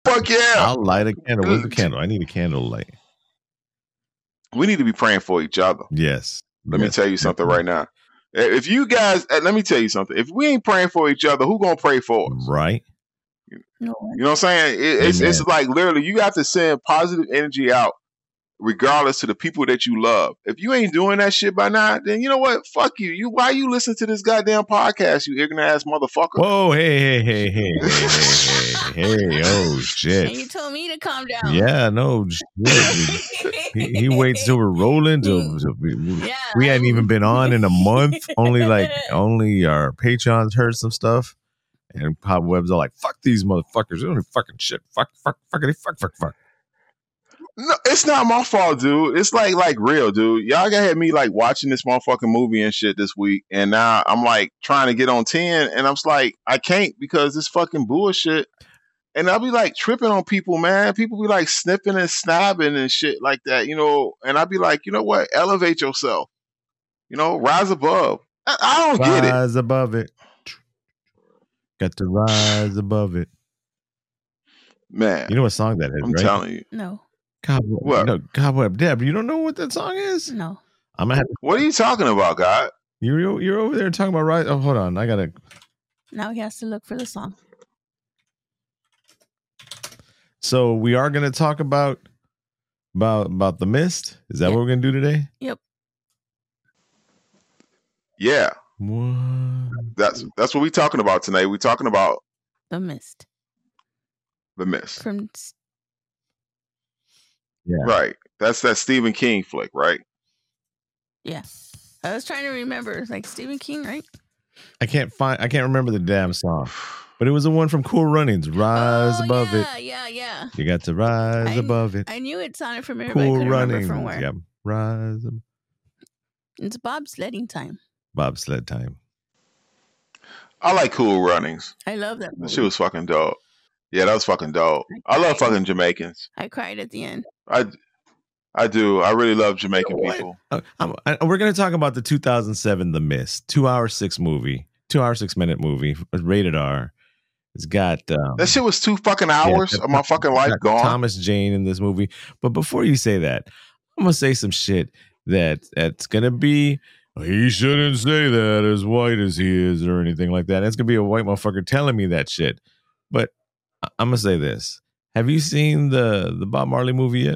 Fuck yeah. I'll light a candle. Where's the candle? I need a candle light. We need to be praying for each other. Yes. Let me tell you something right now. If you guys, let me tell you something. If we ain't praying for each other, who gonna pray for us? Right. You know what I'm saying? It's like literally you have to send positive energy out regardless to the people that you love. If you ain't doing that shit by now, then you know what? Fuck you. Why you listen to this goddamn podcast, you ignorant ass motherfucker? Whoa, hey, oh shit. And you told me to calm down. Yeah, no shit. he waits till we're rolling till we hadn't even been on in a month. Only our Patreons heard some stuff. And Cobwebs are like, fuck these motherfuckers. They don't do fucking shit. Fuck. No, it's not my fault, dude. It's like real, dude. Y'all had me like watching this motherfucking movie and shit this week, and now I'm like trying to get on 10, and I'm just like, I can't because this fucking bullshit. And I'll be like tripping on people, man. People be like snipping and snapping and shit like that, you know. And I'll be like, you know what? Elevate yourself. You know, rise above. I don't get it. Rise above it. Got to rise above it. Man. You know what song that is, I'm right? telling you. No. Cobweb. What? No, Cobweb. Deb, you don't know what that song is? No. I'm gonna have to... What are you talking about, God? You're over there talking about rise. Oh, hold on. I gotta... Now he has to look for the song. So we are going to talk about The Mist. Is that what we're going to do today? Yep. Yeah. What? That's what we're talking about tonight. We're talking about The Mist. The Mist. Yeah. Right. That's that Stephen King flick, right? Yeah. I was trying to remember. It's like Stephen King, right? I can't remember the damn song. But it was the one from Cool Runnings. Rise above it. Yeah. You got to rise above it. I knew it sounded familiar, Cool but I couldn't Runnings. remember from where. Yeah. Rise. It's bobsledding time. Bobsled time. I like Cool Runnings. I love that movie. That shit was fucking dope. Yeah, that was fucking dope. I love fucking Jamaicans. I cried at the end. I do. I really love Jamaican people. We're going to talk about the 2007 The Mist. 2-hour 6-minute movie. Rated R. It's got... that shit was 2 fucking hours of my fucking life gone. Thomas Jane in this movie. But before you say that, I'm going to say some shit that's going to be... He shouldn't say that as white as he is or anything like that. It's going to be a white motherfucker telling me that shit. But I'm going to say this. Have you seen the Bob Marley movie yet?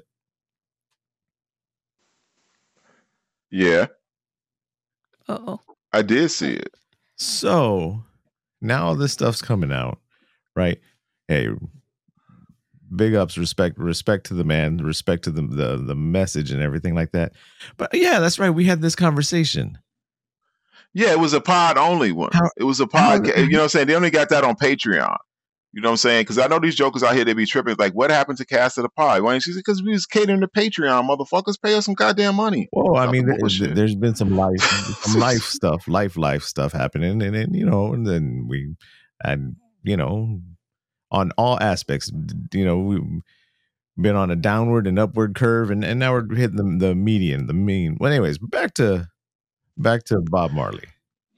Yeah. Uh-oh. I did see it. So now all this stuff's coming out, right? Hey, big ups, respect to the man, respect to the message and everything like that. But yeah, that's right. We had this conversation. Yeah, it was a pod only one. It was a podcast. You know what I'm saying? They only got that on Patreon. You know what I'm saying? Because I know these jokers out here, they be tripping. Like, what happened to Cast of the Pod? Why? She said, because we was catering to Patreon, motherfuckers. Pay us some goddamn money. Well, I mean, there's been some life stuff happening. And then, you know, and then we had, you know, on all aspects, you know, we've been on a downward and upward curve. And now we're hitting the median, the mean. Well, anyways, back to Bob Marley.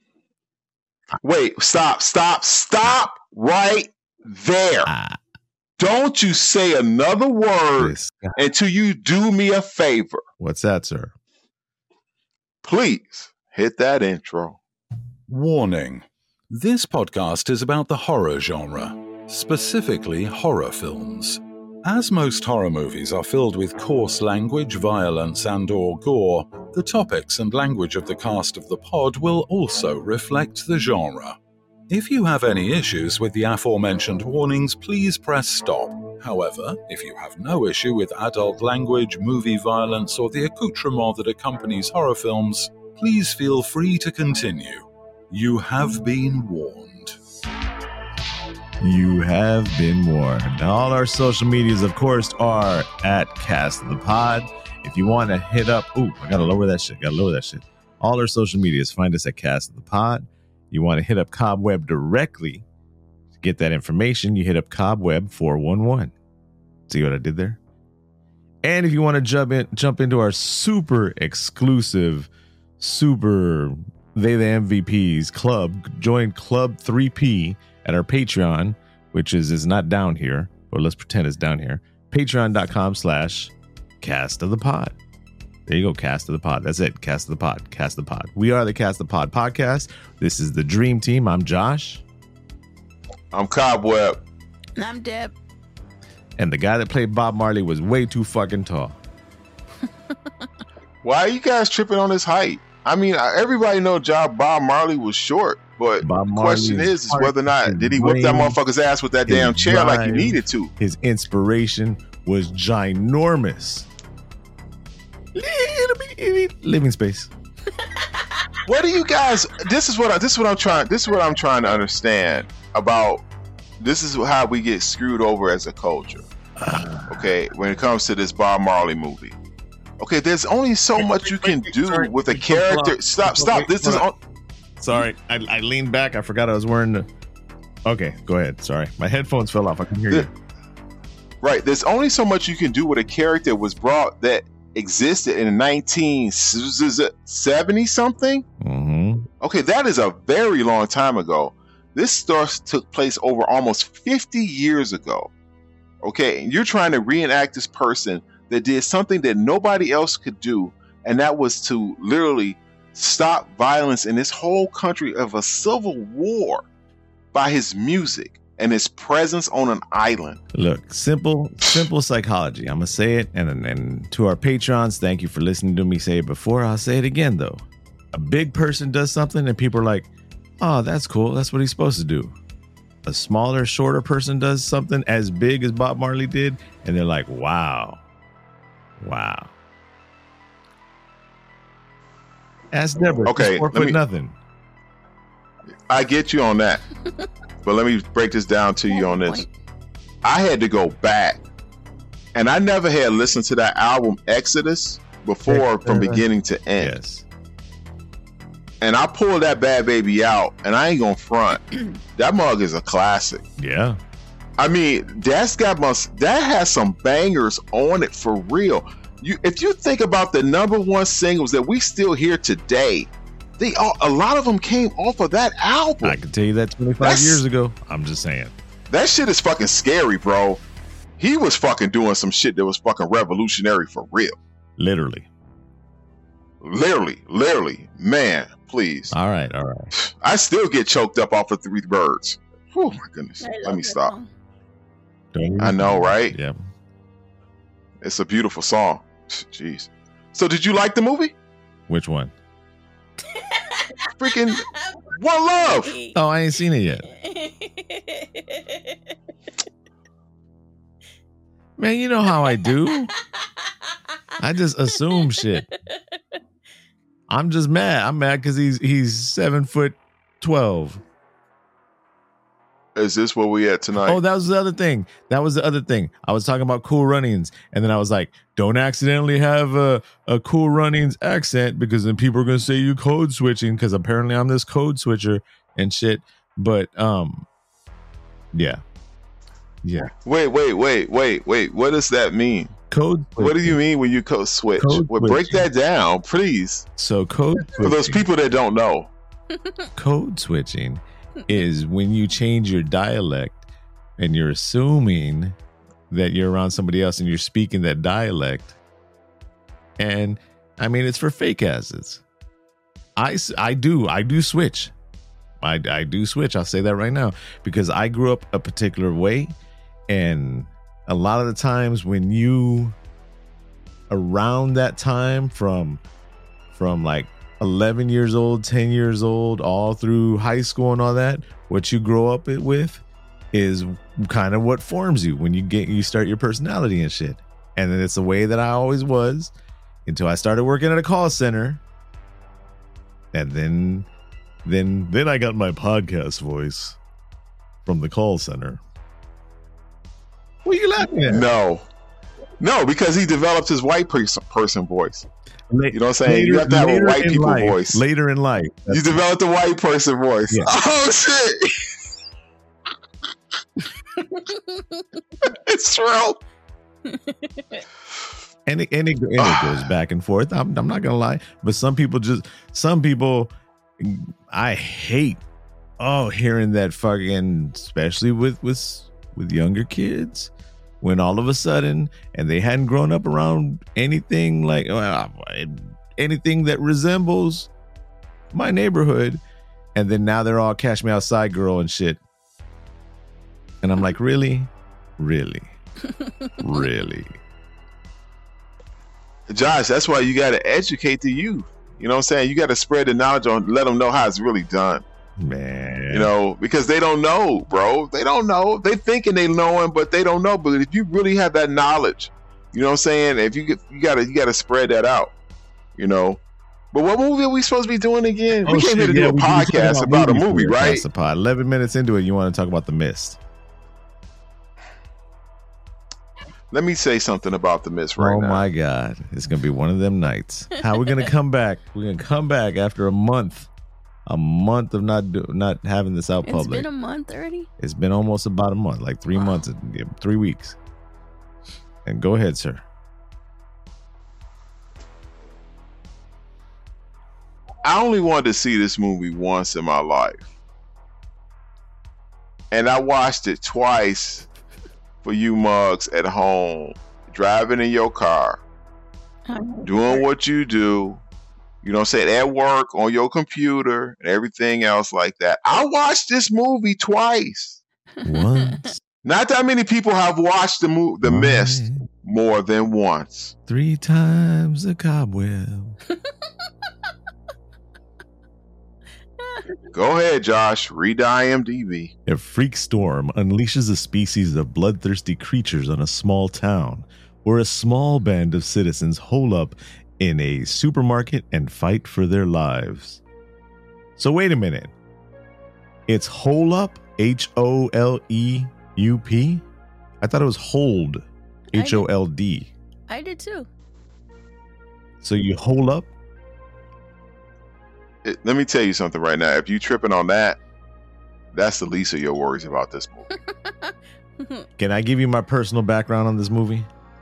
Wait, stop right there. Don't you say another word until you do me a favor. What's that, sir? Please hit that intro. Warning. This podcast is about the horror genre, specifically horror films. As most horror movies are filled with coarse language, violence, and/or gore, the topics and language of the cast of the pod will also reflect the genre. If you have any issues with the aforementioned warnings, please press stop. However, if you have no issue with adult language, movie violence, or the accoutrement that accompanies horror films, please feel free to continue. You have been warned. You have been warned. All our social medias, of course, are at Cast of the Pod. If you want to hit up... Ooh, I got to lower that shit. All our social medias, find us at Cast of the Pod. You want to hit up Cobweb directly to get that information, you hit up Cobweb 411. See what I did there? And if you want to jump into our super exclusive, super They the MVPs club, join Club 3P at our Patreon, which is not down here. but let's pretend it's down here. Patreon.com/Cast of the Pod. There you go, Cast of the Pod. That's it, Cast of the Pod, Cast of the Pod. We are the Cast of the Pod podcast. This is the Dream Team. I'm Josh. I'm Cobweb. And I'm Deb. And the guy that played Bob Marley was way too fucking tall. Why are you guys tripping on his height? I mean, everybody know Bob Marley was short, but Bob the Marley question is whether or not did he whip that motherfucker's ass with that damn chair like he needed to. His inspiration was ginormous. Living space. What do you guys? This is what I'm trying to understand about. This is how we get screwed over as a culture. Okay, when it comes to this Bob Marley movie. Okay, there's only so much you can do with a character. Stop. This is on. Sorry, I leaned back. I forgot I was wearing the. Okay, go ahead. Sorry, my headphones fell off. I can hear you. Right, there's only so much you can do with a character was brought that existed in 1970 something. Mm-hmm. Okay, that is a very long time ago. This story took place over almost 50 years ago. Okay, and you're trying to reenact this person that did something that nobody else could do, and that was to literally stop violence in this whole country of a civil war by his music and his presence on an island. Look, simple psychology. I'm gonna say it, and to our patrons, thank you for listening to me say it before. I'll say it again though. A big person does something, and people are like, "Oh, that's cool. That's what he's supposed to do." A smaller, shorter person does something as big as Bob Marley did, and they're like, "Wow." Ask Deborah. Okay, 4 foot nothing. I get you on that, but let me break this down to you on this. I had to go back, and I never had listened to that album Exodus before from beginning to end. Yes. And I pulled that bad baby out, and I ain't gonna front. That mug is a classic. Yeah. I mean, that has some bangers on it for real. If you think about the number one singles that we still hear today, a lot of them came off of that album. I can tell you that 25 years ago. I'm just saying. That shit is fucking scary, bro. He was fucking doing some shit that was fucking revolutionary for real. Literally. Man, please. All right. I still get choked up off of Three Birds. Oh my goodness. Let me stop. I know, right? Yeah. It's a beautiful song. Jeez. So did you like the movie? Which one? Freaking One Love. Oh, I ain't seen it yet. Man, you know how I do. I just assume shit. I'm just mad. I'm mad because he's 7'12". Is this where we at tonight? Oh, that was the other thing. I was talking about Cool Runnings, and then I was like, don't accidentally have a Cool Runnings accent, because then people are going to say you code switching, because apparently I'm this code switcher and shit. But, yeah. Wait. What does that mean? Code switching. What do you mean when you code switch? Break that down, please. So code switching. For those people that don't know. Code switching is when you change your dialect and you're assuming that you're around somebody else and you're speaking that dialect. And I mean, it's for fake asses. I do switch. I do switch. I'll say that right now, because I grew up a particular way. And a lot of the times when you around that time from like 11 years old, 10 years old, all through high school and all that, what you grow up with is kind of what forms you when you start your personality and shit. And then it's the way that I always was until I started working at a call center. And then I got my podcast voice from the call center. What are you laughing at? No, because he developed his white person voice. You know what I'm saying? You have to have a white people voice. Later in life. You developed a white person voice. Yeah. Oh, shit. It's true. And it goes back and forth. I'm not going to lie. But some people, I hate hearing that fucking, especially with younger kids. when all of a sudden, and they hadn't grown up around anything like anything that resembles my neighborhood, and then now they're all Cash Me Outside girl and shit. And I'm like, really? Josh, that's why you got to educate the youth. You know what I'm saying? You got to spread the knowledge on, let them know how it's really done. Man. You know, because they don't know, bro. They don't know. They thinking they knowing, but they don't know. But if you really have that knowledge, you know what I'm saying? If you gotta spread that out, you know. But what movie are we supposed to be doing again? We came here to do a podcast about a movie, right? 11 minutes into it, you want to talk about The Mist. Let me say something about The Mist right now. Oh my God. It's going to be one of them nights. How are we going to come back? We're going to come back after a month of not having this out public. It's been a month already? It's been almost about a month, like 3 months, 3 weeks. And go ahead, sir. I only wanted to see this movie once in my life. And I watched it twice for you mugs at home, driving in your car, doing what you do, you know what I'm saying, at work, on your computer, and everything else like that. I watched this movie twice. Once. Not that many people have watched The Mist more than once. 3 times the cobweb. Go ahead, Josh. Read the IMDb. A freak storm unleashes a species of bloodthirsty creatures on a small town, where a small band of citizens hole up in a supermarket and fight for their lives. So wait a minute. It's hole up? HOLEUP? I thought it was hold. HOLD. I did too. So you hole up? Let me tell you something right now. If you tripping on that, that's the least of your worries about this movie. Can I give you my personal background on this movie?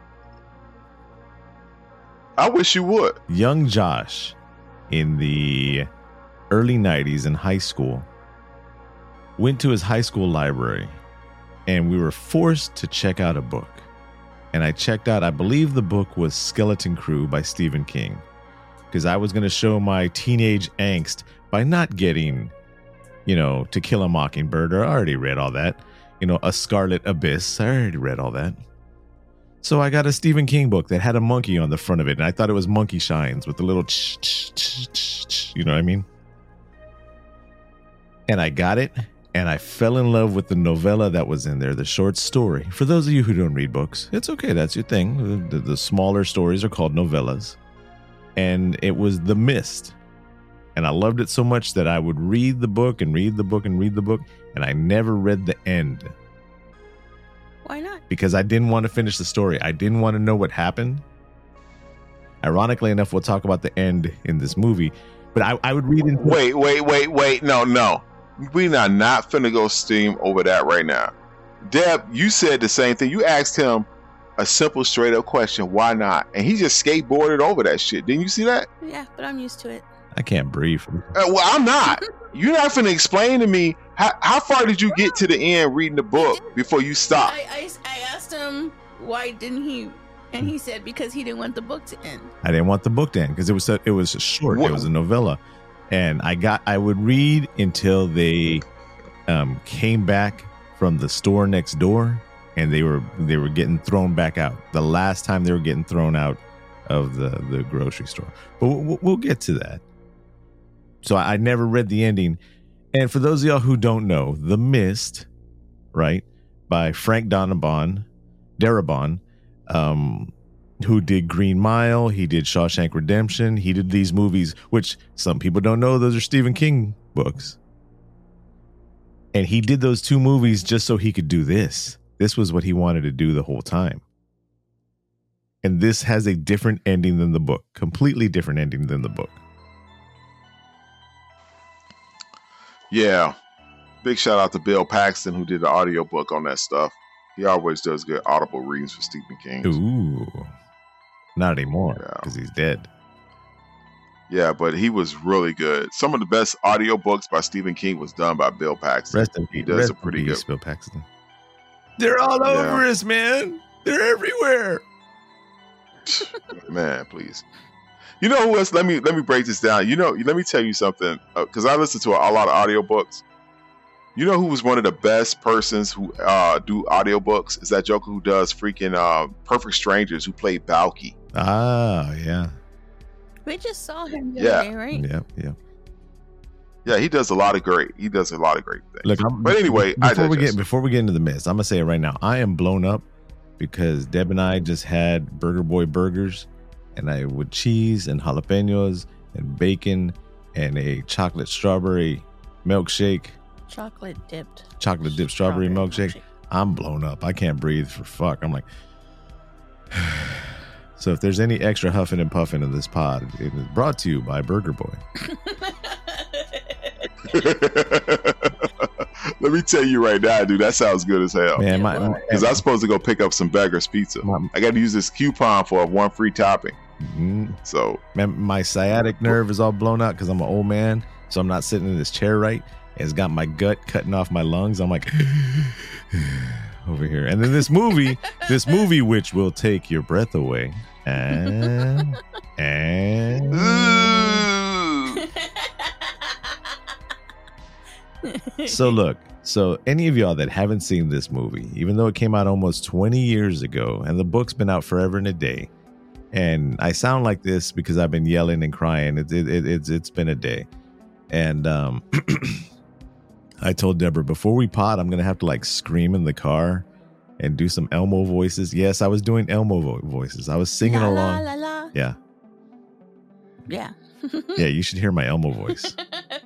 I wish you would. Young Josh, in the early 90s in high school, went to his high school library, and we were forced to check out a book. And I checked out, I believe the book was Skeleton Crew by Stephen King. Because I was going to show my teenage angst by not getting, To Kill a Mockingbird, or I already read all that. A Scarlet Abyss, I already read all that. So I got a Stephen King book that had a monkey on the front of it, and I thought it was Monkey Shines with the little you know what I mean? And I got it, and I fell in love with the novella that was in there, the short story. For those of you who don't read books, it's okay, that's your thing. The smaller stories are called novellas. And it was The Mist. And I loved it so much that I would read the book and read the book and read the book, and I never read the end. Why not? Because I didn't want to finish the story. I didn't want to know what happened. Ironically enough, we'll talk about the end in this movie. But I would read into Wait. No. We are not finna go steam over that right now. Deb, you said the same thing. You asked him a simple, straight up question. Why not? And he just skateboarded over that shit. Didn't you see that? Yeah, but I'm used to it. I can't breathe. Well, I'm not. You're not finna explain to me how far did you get to the end reading the book before you stopped? I asked him why didn't he, and he said because he didn't want the book to end. I didn't want the book to end because it was short. It was a novella, and I would read until they came back from the store next door. And they were getting thrown back out. The last time they were getting thrown out of the grocery store. But we'll get to that. So I never read the ending. And for those of y'all who don't know, The Mist, right, by Frank Darabont, who did Green Mile, he did Shawshank Redemption, he did these movies, which some people don't know, those are Stephen King books. And he did those 2 movies just so he could do this. This was what he wanted to do the whole time. And this has a different ending than the book. Completely different ending than the book. Yeah. Big shout out to Bill Paxton, who did the audiobook on that stuff. He always does good audible readings for Stephen King. Ooh. Not anymore, because he's dead. Yeah, but he was really good. Some of the best audiobooks by Stephen King was done by Bill Paxton. Rest in peace. He does a pretty good. Bill Paxton. They're all over us, man. They're everywhere. Man, please. You know who else? Let me break this down. You know, let me tell you something. Because I listen to a lot of audiobooks. You know who was one of the best persons who do audiobooks? Is that Joker who does freaking Perfect Strangers, who played Balky. Ah, yeah. We just saw him the other day, right? Yeah. Yeah, he does a lot of great things. Look, but anyway, before we get into the mist, I'm gonna say it right now. I am blown up because Deb and I just had Burger Boy burgers, and I with cheese and jalapenos and bacon and a chocolate strawberry milkshake. Chocolate dipped strawberry milkshake. I'm blown up. I can't breathe for fuck. I'm like, so if there's any extra huffing and puffing in this pod, it is brought to you by Burger Boy. Let me tell you right now, dude, that sounds good as hell. Man, because I'm supposed to go pick up some Beggar's Pizza. I got to use this coupon for one free topping. Mm-hmm. So, man, my sciatic nerve is all blown out because I'm an old man, so I'm not sitting in this chair right. It's got my gut cutting off my lungs. I'm like over here, and then this movie, which will take your breath away, and so look. So any of y'all that haven't seen this movie, even though it came out almost 20 years ago, and the book's been out forever and a day, and I sound like this because I've been yelling and crying. It's been a day, and I told Deborah before we pod, I'm gonna have to like scream in the car and do some Elmo voices. Yes, I was doing Elmo voices. I was singing la, along. La, la, la. Yeah. Yeah. Yeah, you should hear my Elmo voice.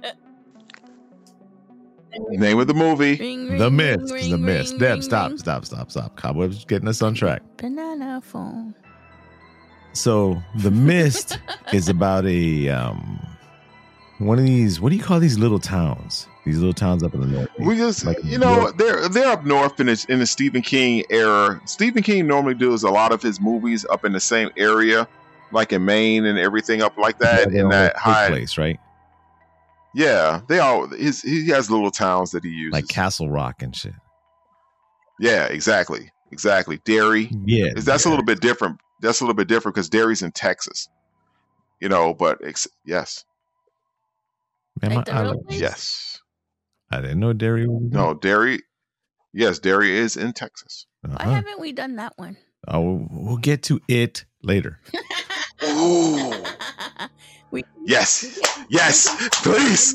Name of the movie. Ring, The ring, Mist. ring, The ring, Mist. ring, Deb, ring, stop. ring. Cobweb's getting us on track. Banana phone. So The Mist is about a one of these. What do you call these little towns? These little towns up in the north. We just, Like, they're up north in the Stephen King era. Stephen King normally does a lot of his movies up in the same area, like in Maine and everything up like that, Yeah, in that high place, right? Yeah, he has little towns that he uses, Like Castle Rock and shit. Yeah, exactly. Derry. Yeah, That's a little bit different. That's a little bit different because Derry's in Texas. But yes. Man, Like the real place? Yes. I didn't know Derry was. No, Derry. Yes, Derry is in Texas. Why haven't we done that one? Oh, we'll get to it later. Ooh. Yes, please.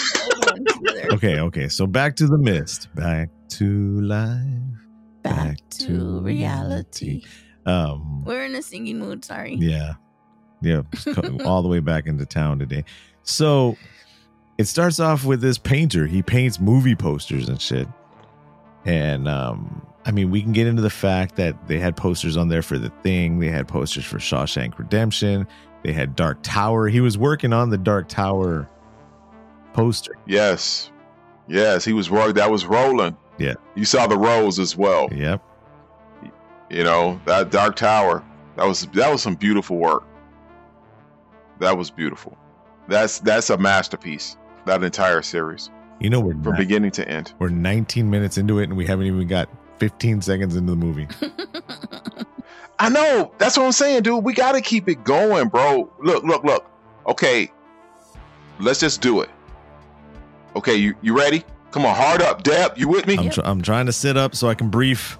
Okay. So back to The Mist. Back to life. Back to reality. Um, We're in a singing mood. Sorry. Yeah. All the way back into town today. So it starts off with this painter. He paints movie posters and shit. And we can get into the fact that they had posters on there for The Thing. They had posters for Shawshank Redemption. They had Dark Tower. He was working on the Dark Tower poster. Yes, he was rolling. That was rolling. Yeah. You saw the rolls as well. Yep. That Dark Tower. That was some beautiful work. That was beautiful. That's a masterpiece. That entire series. We're from beginning to end. We're 19 minutes into it, and we haven't even got 15 seconds into the movie. I know. That's what I'm saying, dude. We got to keep it going, bro. Look. Okay. Let's just do it. Okay, you ready? Come on, hard up, Deb. You with me? I'm trying to sit up so I can brief.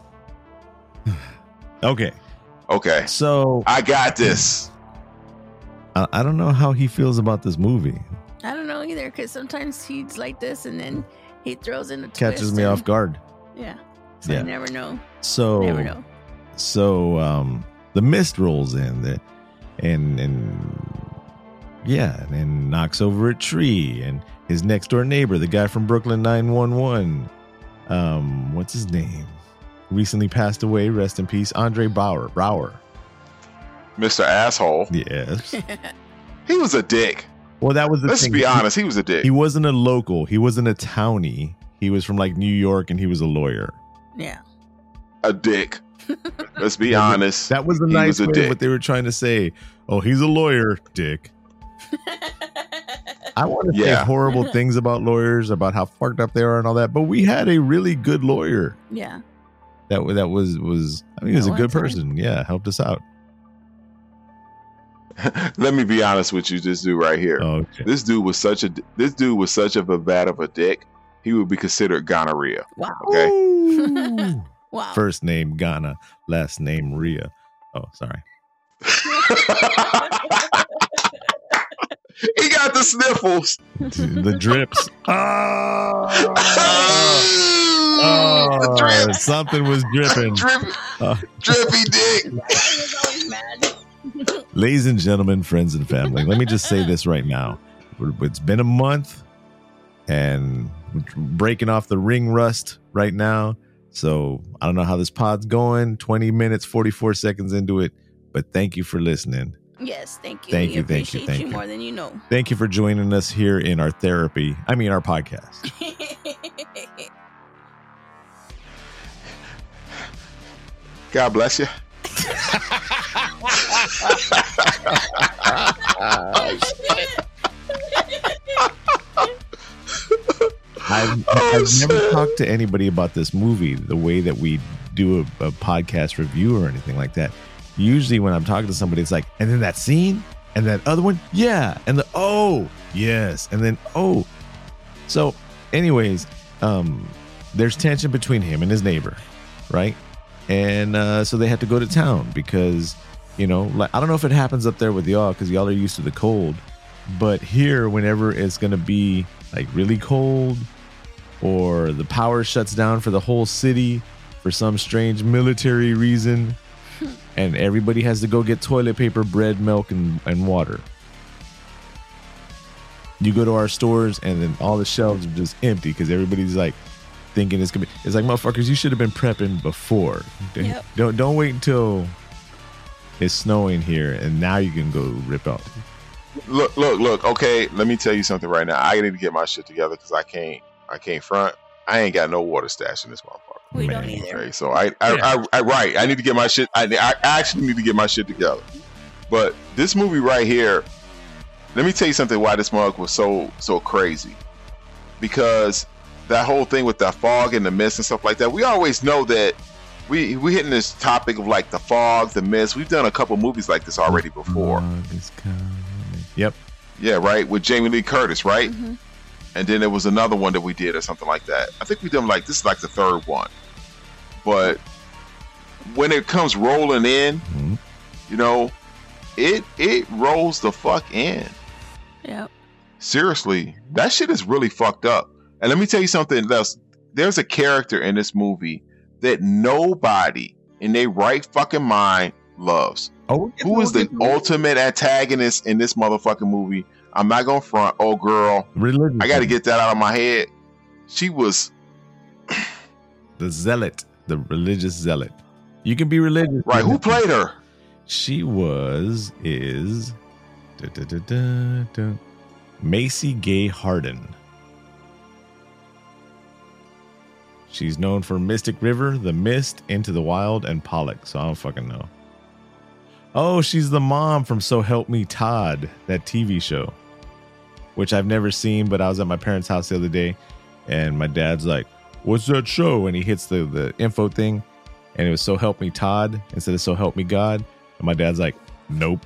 Okay. So I got this. I don't know how he feels about this movie. I don't know either, because sometimes he's like this, and then he throws in a twist. Catches me off guard. Yeah. So you never know. So never know. So the Mist rolls in and knocks over a tree, and his next door neighbor, the guy from Brooklyn 911, what's his name? Recently passed away, rest in peace, Andre Brower. Mr. Asshole. Yes. He was a dick. Well, that was the Let's thing. be honest, he was a dick. He wasn't a local. He wasn't a townie. He was from like New York, and he was a lawyer. Yeah. A dick. Let's be honest. That was the nice way of what they were trying to say. Oh, he's a lawyer, dick. I want to say horrible things about lawyers, about how fucked up they are and all that, but we had a really good lawyer. Yeah. that was I mean, he was a At good one time. person. Yeah, helped us out. Let me be honest with you. This dude right here. Oh, okay. This dude was such a bad of a dick. He would be considered gonorrhea. Wow. Okay. Ooh. Wow. First name Ghana, last name Rhea. Oh, sorry. He got the sniffles. The drips. The drips. Something was dripping. Drippy dick. Why was always mad? Ladies and gentlemen, friends and family, let me just say this right now. It's been a month and we're breaking off the ring rust right now. So I don't know how this pod's going. 20 minutes, 44 seconds into it. But thank you for listening. Yes, thank you. Thank We you, thank you, appreciate thank you you. more than you know. Thank you for joining us here in our therapy. I mean, our podcast. God bless you. I've never talked to anybody about this movie the way that we do a podcast review or anything like that. Usually when I'm talking to somebody, it's like, and then that scene and that other one. Yeah. And the, oh, yes. And then, oh. So anyways, there's tension between him and his neighbor. Right. And so they had to go to town because, you know, like, I don't know if it happens up there with y'all because y'all are used to the cold. But here, whenever it's going to be like really cold or the power shuts down for the whole city for some strange military reason, and everybody has to go get toilet paper, bread, milk, and water. You go to our stores and then all the shelves are just empty because everybody's like thinking it's gonna be. It's like, motherfuckers, you should have been prepping before. Yep. Don't wait until it's snowing here and now you can go rip out. Look. Okay, let me tell you something right now. I need to get my shit together because I can't front. I ain't got no water stash in this motherfucker. We Man. don't either. Okay, so I need to get my shit. I actually need to get my shit together. But this movie right here, let me tell you something. Why this mug was so crazy? Because that whole thing with the fog and the mist and stuff like that. We always know that we hitting this topic of like the fog, the mist. We've done a couple movies like this already before. Yep. Yeah, right, with Jamie Lee Curtis, right? Mhm. And then there was another one that we did or something like that. I think we done like this is like the third one. But when it comes rolling in, Mhm. you know, it rolls the fuck in. Yep. Seriously, that shit is really fucked up. And let me tell you something else. There's a character in this movie that nobody in their right fucking mind loves. Oh, Who is the ultimate antagonist in this motherfucking movie? I'm not gonna front. Oh, girl, religious? I got to get that out of my head. She was the zealot, the religious zealot. You can be religious, right. Who played her? She is Macy Gay Harden. She's known for Mystic River, The Mist, Into the Wild, and Pollock. So I don't fucking know. Oh, she's the mom from So Help Me Todd, that TV show, which I've never seen, but I was at my parents' house the other day, and my dad's like, "What's that show?" And he hits the info thing, and it was So Help Me Todd instead of So Help Me God. And my dad's like, "Nope,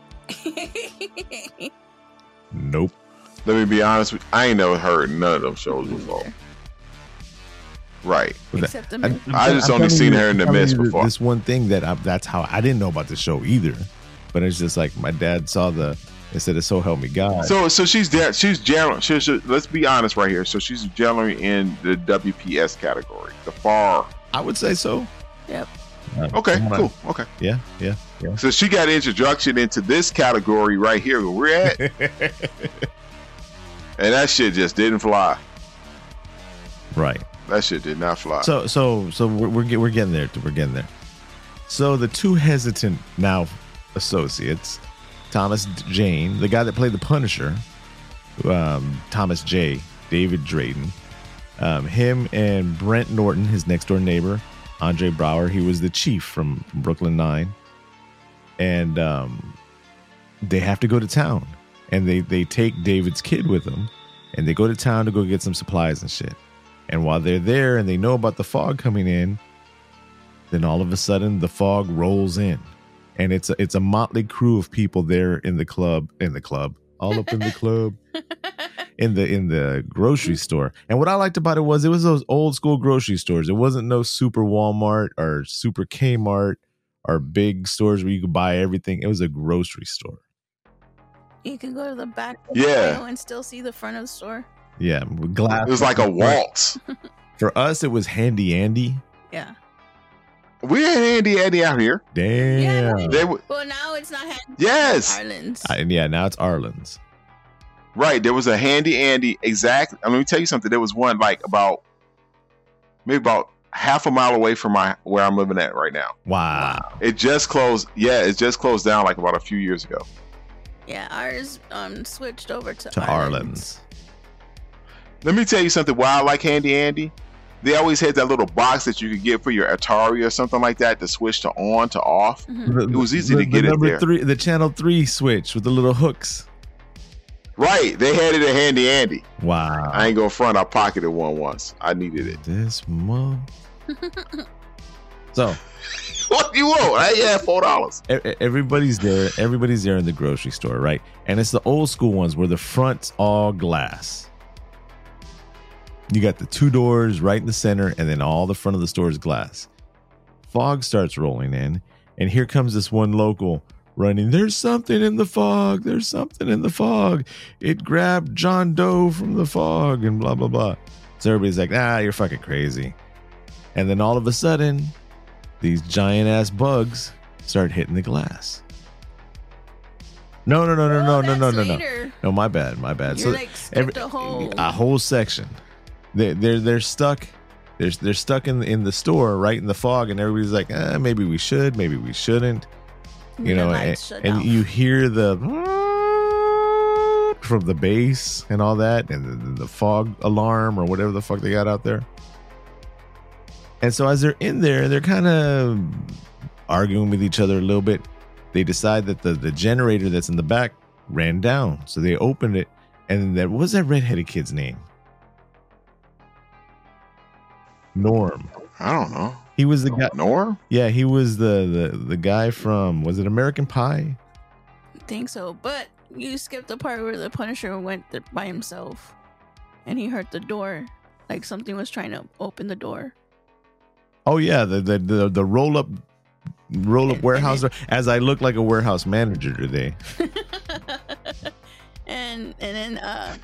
nope." Let me be honest with you. I ain't never heard none of them shows before. Right. Except the I just only seen her in The Mist before. This one thing that's how I didn't know about the show either, but it's just like my dad saw instead of So Help Me God. So she's there. She's general. Let's be honest right here. So she's generally in the WPS category, the far. I would say so. Yep. Okay, cool. Okay. Yeah. So she got introduction into this category right here where we're at, and that shit just didn't fly. Right. That shit did not fly. So we're getting there. We're getting there. So the two hesitant now associates, Thomas Jane, the guy that played the Punisher, Thomas J, David Drayton, him and Brent Norton, his next door neighbor, Andre Braugher. He was the chief from Brooklyn Nine, and they have to go to town, and they take David's kid with them, and they go to town to go get some supplies and shit. And while they're there and they know about the fog coming in, Then all of a sudden, the fog rolls in, and it's a motley crew of people there in the club, all up in the club, in the grocery store. And what I liked about it was those old school grocery stores. It wasn't no super Walmart or super Kmart or big stores where you could buy everything. It was a grocery store. You can go to the back Yeah. and still see the front of the store. Yeah, with glass. It was like a waltz. For us, it was Handy Andy. Yeah. We had Handy Andy out here. Damn. Yeah. They were, Well, now it's not Handy. yes. Ireland's. Yeah, now it's Arlen's. Right. There was a Handy Andy. Exactly. Let me tell you something. There was one like maybe about half a mile away from where I'm living at right now. Wow. It just closed. Yeah, it just closed down like about a few years ago. Yeah, ours switched over to Arlen's. Let me tell you something. Why I like Handy Andy. They always had that little box that you could get for your Atari or something like that to switch to on to off. Mhm. It was easy to get it number there. 3, the channel 3 switch with the little hooks. Right. They had it at Handy Andy. Wow. I ain't gonna front. I pocketed one once. I needed it. This month. So What do you want? I had $4. everybody's there. Everybody's there in the grocery store, right? And it's the old school ones where the front's all glass. You got the 2 doors right in the center, and then all the front of the store is glass. Fog starts rolling in, and here comes this one local running. There's something in the fog. There's something in the fog. It grabbed John Doe from the fog, and blah, blah, blah. So everybody's like, you're fucking crazy. And then all of a sudden, these giant ass bugs start hitting the glass. No. No, my bad. You're like skipped a whole section. They're stuck. They're stuck in the store, right in the fog, and everybody's like, maybe we should, maybe we shouldn't. You know, and you hear the from the bass and all that, and the fog alarm or whatever the fuck they got out there. And so as they're in there, they're kind of arguing with each other a little bit. They decide that the generator that's in the back ran down, so they opened it, and what was that redheaded kid's name? Norm. I don't know. He was the guy. Norm? Yeah, he was the guy from, was it American Pie? I think so, but you skipped the part where the Punisher went there by himself, and he heard the door, like something was trying to open the door. Oh yeah, the roll up warehouse door. As I look like a warehouse manager today. and then Yeah,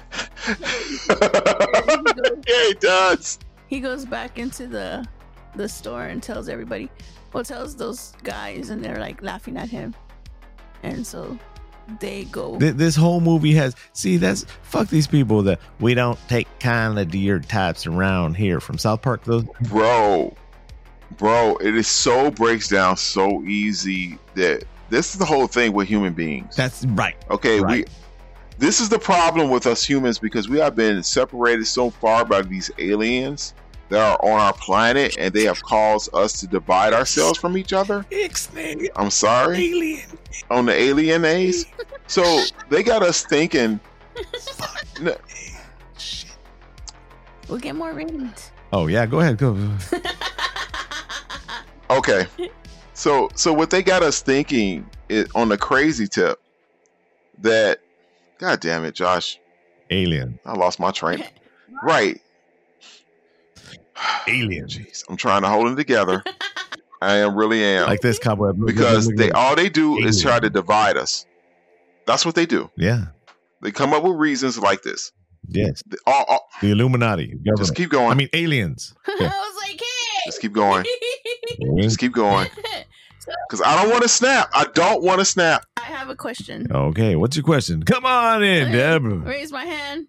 he does. he goes back into the store and tells those guys, and they're like laughing at him, and so they go. This whole movie has, fuck these people that we don't take kindly to your types around here from South Park. Those Bro, it is so breaks down so easy that this is the whole thing with human beings. That's right. Okay, right. This is the problem with us humans, because we have been separated so far by these aliens that are on our planet, and they have caused us to divide ourselves from each other. I'm sorry. Alien. On the alien A's. So they got us thinking. We'll get more ratings. Oh yeah, go ahead. Go. Okay. So what they got us thinking is, on the crazy tip, that, God damn it, Josh. Alien. I lost my train. Right. Alien. Jeez, I'm trying to hold it together. I really am. Like this cobweb. Because all they do is try to divide us. That's what they do. Yeah. They come up with reasons like this. Yes. The Illuminati. Government. Just keep going. I mean, aliens. Yeah. I was like, hey. Just keep going. Just keep going. Because I don't want to snap. I don't want to snap. I have a question. Okay, what's your question? Come on in, Deb. Raise my hand.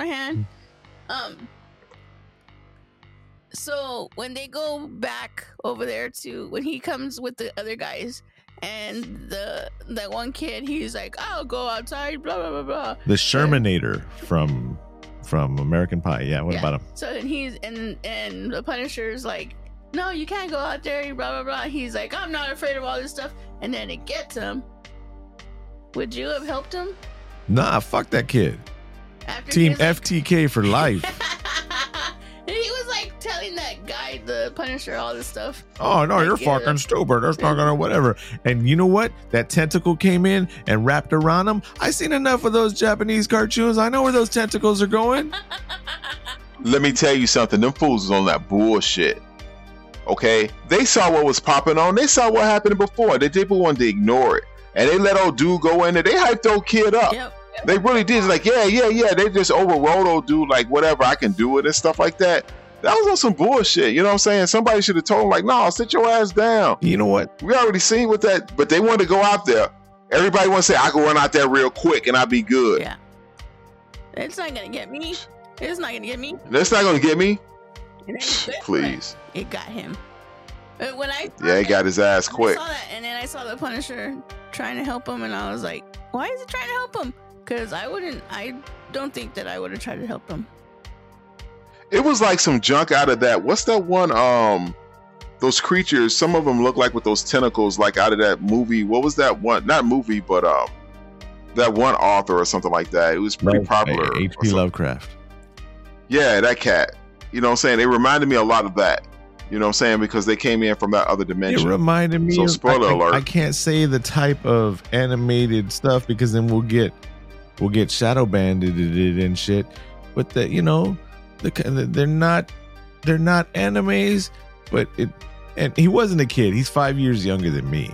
So when they go back over there to, when he comes with the other guys, and that one kid, he's like, I'll go outside, blah blah blah blah. The Shermanator from American Pie. Yeah, what about him? So then he's and the Punisher's like, no, you can't go out there, blah blah blah. He's like, I'm not afraid of all this stuff, and then it gets him. Would you have helped him? Nah, fuck that kid. Team FTK for life. And he was like telling that guy, the the Punisher all this stuff. Oh no, I you're get fucking it. stupid. That's not gonna whatever. And you know what? That tentacle came in and wrapped around him. I seen enough of those Japanese cartoons. I know where those tentacles are going. Let me tell you something. Them fools was on that bullshit. Okay? They saw what was popping on. They saw what happened before. They people wanted to ignore it. And they let old dude go in there. They hyped old kid up. Yep. They really did. It's like, yeah. They just overrode old dude, like, whatever, I can do it and stuff like that. That was on some bullshit. You know what I'm saying? Somebody should have told him, like, no, sit your ass down. You know what? We already seen with that, but they wanted to go out there. Everybody wants to say, I can run out there real quick and I'll be good. Yeah. It's not gonna get me. It's not gonna get me. That's not going to get me. It ain't good, Please. but it got him. But when I Yeah, he got his ass I quick. saw that, and then I saw the Punisher trying to help him, and I was like, why is he trying to help him? Because I don't think that I would have tried to help him. It was like some junk out of that. What's that one? Those creatures. Some of them look like with those tentacles, like out of that movie. What was that one? Not movie, but that one author or something like that. It was pretty popular. H.P. Lovecraft. Yeah, that cat. You know what I'm saying? It reminded me a lot of that. You know what I'm saying? Because they came in from that other It dimension. reminded me. So, of, spoiler alert. I can't say the type of animated stuff because then we'll get shadow banded and shit. But they're not animes. But and he wasn't a kid. He's 5 years younger than me.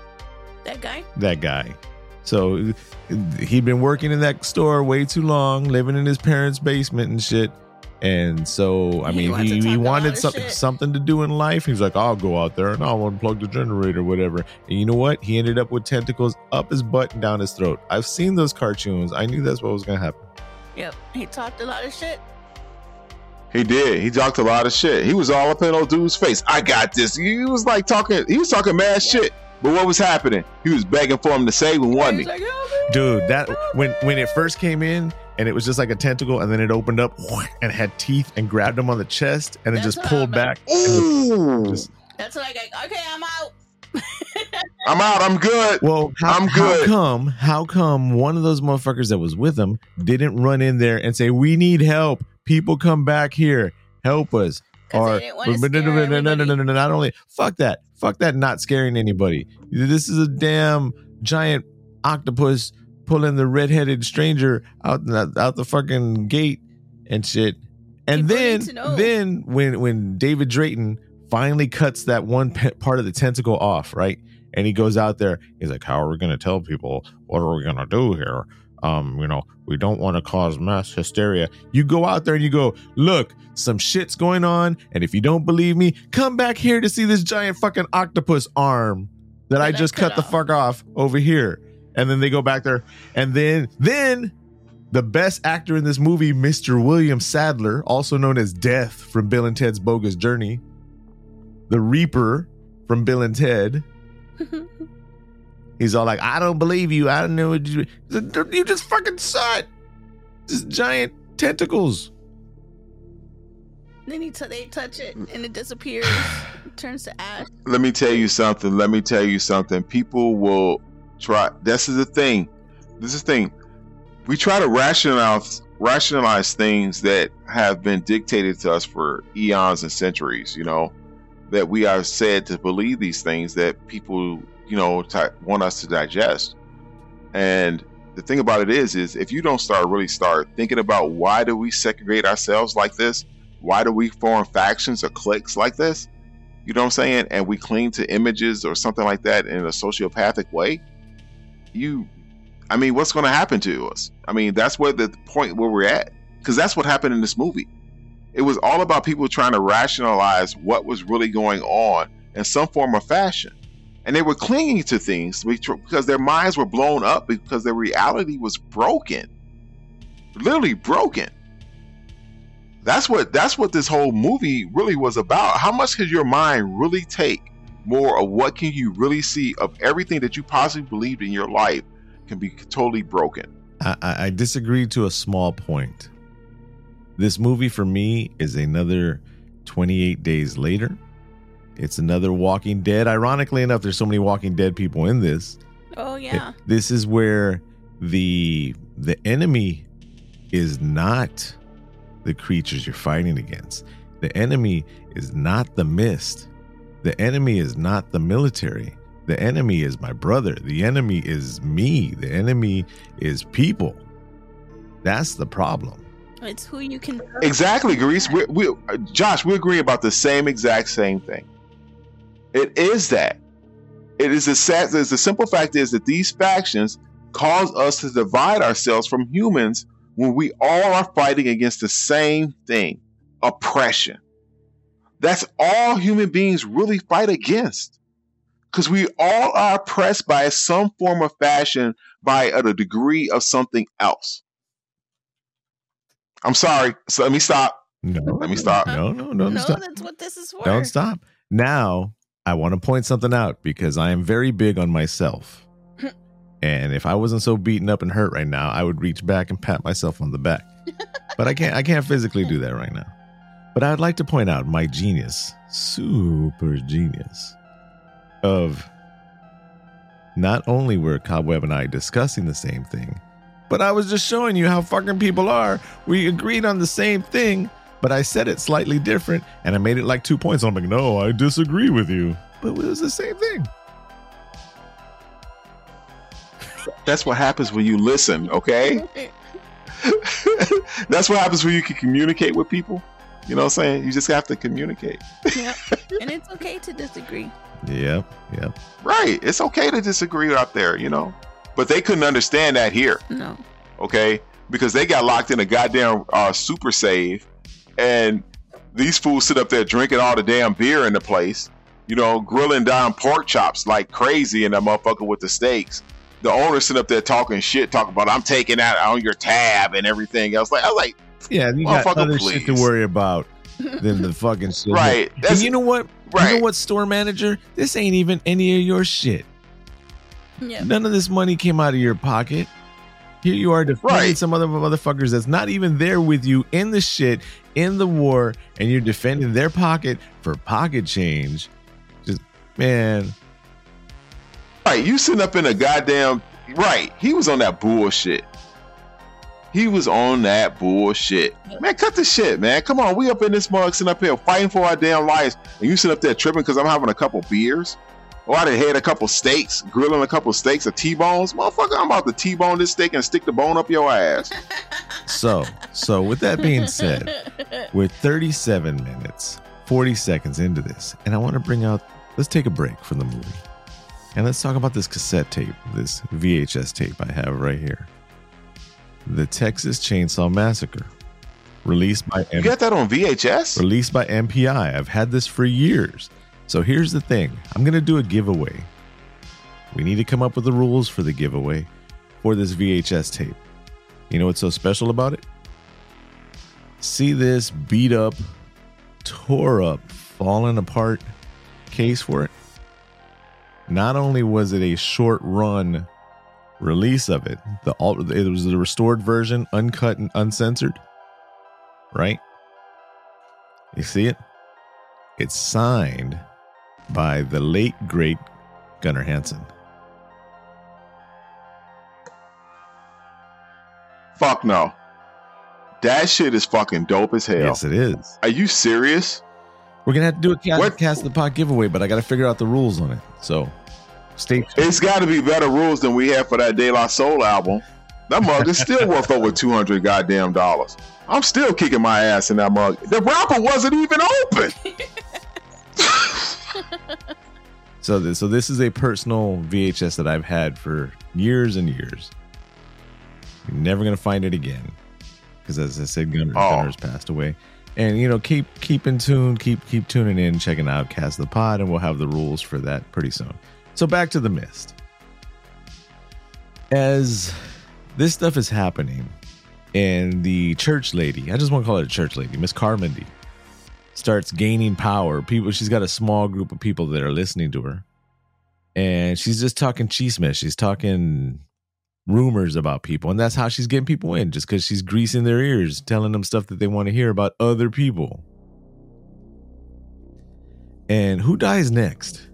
That guy. So he'd been working in that store way too long, living in his parents' basement and shit. And so, I mean, he wanted something to do in life. He's like, I'll go out there and I'll unplug the generator, whatever. And you know what? He ended up with tentacles up his butt and down his throat. I've seen those cartoons. I knew that's what was going to happen. Yep. He talked a lot of shit. He did. He talked a lot of shit. He was all up in old dude's face. I got this. He was talking mad shit. But what was happening? He was begging for him to save him, wasn't he? He's like, "Oh, Dude, that when it first came in and it was just like a tentacle and then it opened up and had teeth and grabbed him on the chest and it That's just what pulled I'm back. Ooh. That's like, okay, I'm out. I'm out. I'm good. Well, I'm good. How come one of those motherfuckers that was with him didn't run in there and say, we need help. People come back here. Help us. 'Cause Or they didn't want to scare everybody. no, not only fuck that not scaring anybody. This is a damn giant octopus pulling the redheaded stranger out the fucking gate and shit. And People need to know. then when David Drayton finally cuts that one part of the tentacle off, right? And he goes out there, he's like, how are we going to tell people? What are we going to do here? We don't want to cause mass hysteria. You go out there and you go, look, some shit's going on. And if you don't believe me, come back here to see this giant fucking octopus arm that I just cut the fuck off over here. And then they go back there. And then the best actor in this movie, Mr. William Sadler, also known as Death from Bill and Ted's Bogus Journey, the Reaper from Bill and Ted. He's all like, I don't believe you. I don't know what you just fucking saw it. Just giant tentacles. Then they touch it and it disappears. It turns to ash. Let me tell you something. People will try. This is the thing. We try to rationalize things that have been dictated to us for eons and centuries, that we are said to believe these things that people, want us to digest. And the thing about it is if you don't start thinking about why do we segregate ourselves like this? Why do we form factions or cliques like this? You know what I'm saying? And we cling to images or something like that in a sociopathic way. What's going to happen to us? That's where the point where we're at. Because that's what happened in this movie. It was all about people trying to rationalize what was really going on in some form or fashion. And they were clinging to things because their minds were blown up because their reality was broken. Literally broken. That's what this whole movie really was about. How much could your mind really take more of what can you really see of everything that you possibly believed in your life can be totally broken? I disagree to a small point. This movie for me is another 28 Days Later. It's another Walking Dead. Ironically enough, there's so many Walking Dead people in this. Oh, yeah. This is where the enemy is not the creatures you're fighting against. The enemy is not the mist. The enemy is not the military. The enemy is my brother. The enemy is me. The enemy is people. That's the problem. It's who you can trust. Exactly, Grease. Josh, we agree about the same thing. It is that. It is the simple fact is that these factions cause us to divide ourselves from humans when we all are fighting against the same thing, oppression. That's all human beings really fight against. Because we all are oppressed by some form of fashion, by a degree of something else. I'm sorry. So let me stop. No. Let me stop. No, stop. That's what this is for. Don't stop. Now, I want to point something out because I am very big on myself. And if I wasn't so beaten up and hurt right now, I would reach back and pat myself on the back. But I can't physically do that right now. But I'd like to point out my genius, super genius, of not only were Cobweb and I discussing the same thing, but I was just showing you how fucking people are. We agreed on the same thing, but I said it slightly different, and I made it like 2 points. I'm like, no, I disagree with you. But it was the same thing. That's what happens when you listen, okay? That's what happens when you can communicate with people. You know what I'm saying? You just have to communicate. Yep. And it's okay to disagree. Yep. Right. It's okay to disagree out there, you know? But they couldn't understand that here. No. Okay? Because they got locked in a goddamn super save, and these fools sit up there drinking all the damn beer in the place, you know, grilling down pork chops like crazy in that motherfucker with the steaks. The owner sit up there talking about, I'm taking that on your tab and everything else. I was like, yeah, you got other shit to worry about than the fucking shit. Right. And you know what? Right. You know what, store manager? This ain't even any of your shit. Yep. None of this money came out of your pocket. Here you are defending some other motherfuckers that's not even there with you in the shit, in the war, and you're defending their pocket for pocket change. Just, man. Right, you sitting up in a goddamn... Right, he was on that bullshit. Man, cut the shit, man. Come on, we up in this mug sitting up here fighting for our damn lives, and you sit up there tripping because I'm having a couple beers? Or I done had a couple steaks, grilling a couple steaks of T-bones. Motherfucker, I'm about to T-bone this steak and stick the bone up your ass. So with that being said, we're 37 minutes, 40 seconds into this, and I want to bring out, let's take a break from the movie. And let's talk about this cassette tape, this VHS tape I have right here. The Texas Chainsaw Massacre. Released by You got that on VHS? Released by MPI. I've had this for years. So here's the thing. I'm going to do a giveaway. We need to come up with the rules for the giveaway for this VHS tape. You know what's so special about it? See this beat up, tore up, fallen apart case for it? Not only was it a short run release of it, it was the restored version, uncut and uncensored, right? You see it? It's signed by the late, great Gunnar Hansen. Fuck no. That shit is fucking dope as hell. Yes, it is. Are you serious? We're going to have to do a Cast the Pot giveaway, but I got to figure out the rules on it. So stay tuned. It's got to be better rules than we had for that De La Soul album. That mug is still worth over $200 goddamn dollars. I'm still kicking my ass in that mug. The wrapper wasn't even open. So this is a personal VHS that I've had for years and years. You're never going to find it again. Because as I said, Gunner's passed away. And, you know, keep in tune, keep tuning in, checking out Cast the Pod, and we'll have the rules for that pretty soon. So back to The Mist. As this stuff is happening, and the church lady, I just want to call her a church lady, Miss Carmody, starts gaining power. She's got a small group of people that are listening to her. And she's just talking chisme. She's talking rumors about people, and that's how she's getting people in, just because she's greasing their ears, telling them stuff that they want to hear about other people. And who dies next?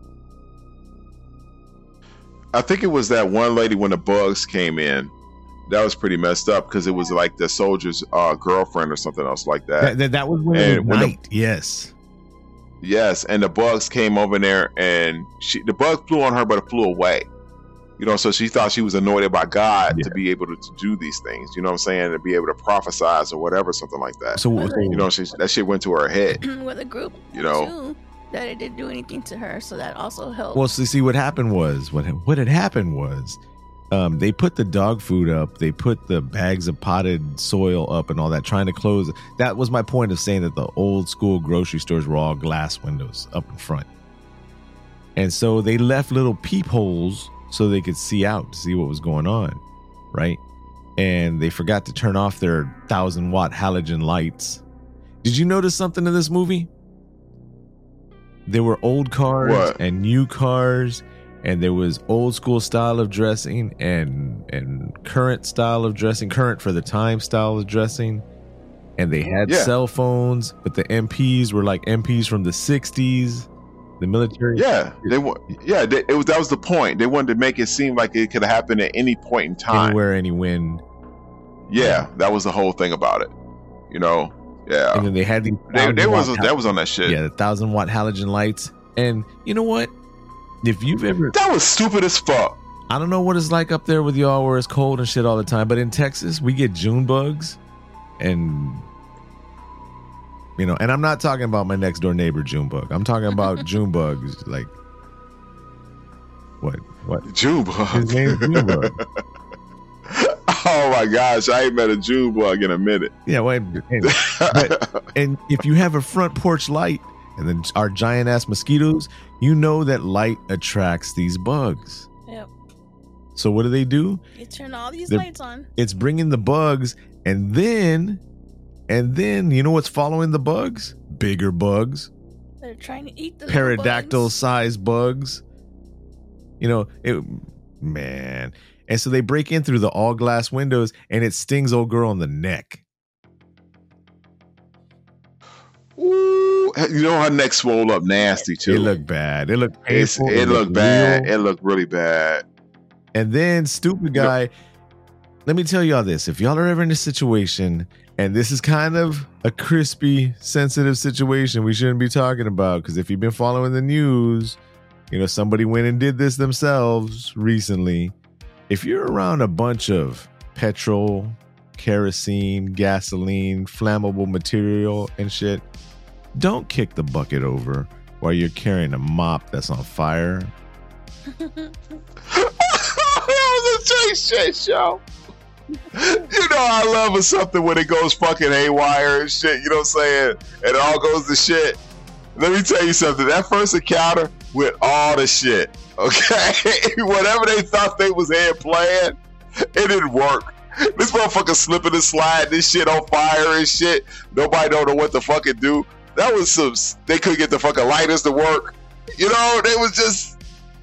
I think it was that one lady when the bugs came in that was pretty messed up because it was like the soldier's girlfriend or something else like that. That was when it was night. Yes. Yes, and the bugs came over there, and the bug flew on her, but it flew away. You know, so she thought she was anointed by God to be able to do these things. You know what I'm saying? To be able to prophesize or whatever, something like that. So you know, that shit went to her head. With a group, you know, too, that it didn't do anything to her, so that also helped. Well, so see, what happened was what had happened was they put the dog food up, they put the bags of potted soil up, and all that, trying to close. That was my point of saying that the old school grocery stores were all glass windows up in front, and so they left little peepholes so they could see out, see what was going on, right? And they forgot to turn off their 1,000-watt halogen lights. Did you notice something in this movie? There were old cars and new cars, and there was old school style of dressing and current style of dressing, current for the time style of dressing. And they had cell phones, but the MPs were like MPs from the 60s. The military, that was the point. They wanted to make it seem like it could happen at any point in time, anywhere, any when. Yeah, that was the whole thing about it. You know, yeah. And then they had these. That was on that shit. Yeah, the 1,000-watt halogen lights. And you know what? If you've ever, that was stupid as fuck. I don't know what it's like up there with y'all, where it's cold and shit all the time. But in Texas, we get June bugs, and. You know, and I'm not talking about my next door neighbor June bug. I'm talking about June bugs, like what? June bug. His name's June bug. Oh my gosh, I ain't met a June bug in a minute. Yeah, wait. And if you have a front porch light and then our giant ass mosquitoes, you know that light attracts these bugs. Yep. So what do? You turn all these lights on. It's bringing the bugs, and then you know what's following the bugs? Bigger bugs. They're trying to eat the pterodactyl-sized bugs. You know, man. And so they break in through the all-glass windows, and it stings old girl on the neck. Ooh, you know her neck swole up nasty too. It looked bad. It looked painful. It looked bad. It looked really bad. And then stupid guy. Let me tell y'all this: if y'all are ever in a situation, and this is kind of a crispy, sensitive situation we shouldn't be talking about, because if you've been following the news, you know somebody went and did this themselves recently. If you're around a bunch of petrol, kerosene, gasoline, flammable material and shit, don't kick the bucket over while you're carrying a mop that's on fire. That was a Chase shit show. You know I love something when it goes fucking haywire and shit, you know what I'm saying? And it all goes to shit. Let me tell you something. That first encounter with all the shit, okay? Whatever they thought they was had planned, it didn't work. This motherfucker slipping and sliding, this shit on fire and shit. Nobody don't know what the fuck it do. That was they couldn't get the fucking lighters to work. You know, they was just...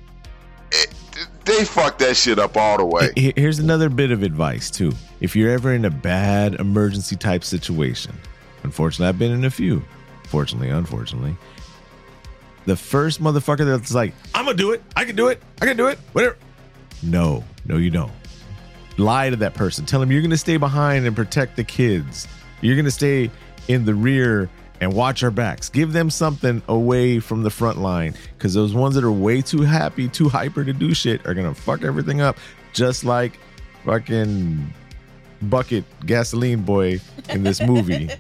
They fucked that shit up all the way. Here's another bit of advice, too. If you're ever in a bad emergency type situation, unfortunately, I've been in a few. Fortunately, unfortunately. The first motherfucker that's like, I'm going to do it. I can do it. Whatever. No, you don't. Lie to that person. Tell them you're going to stay behind and protect the kids. You're going to stay in the rear and watch our backs. Give them something away from the front line, because those ones that are way too happy, too hyper to do shit are going to fuck everything up, just like fucking Bucket Gasoline Boy in this movie.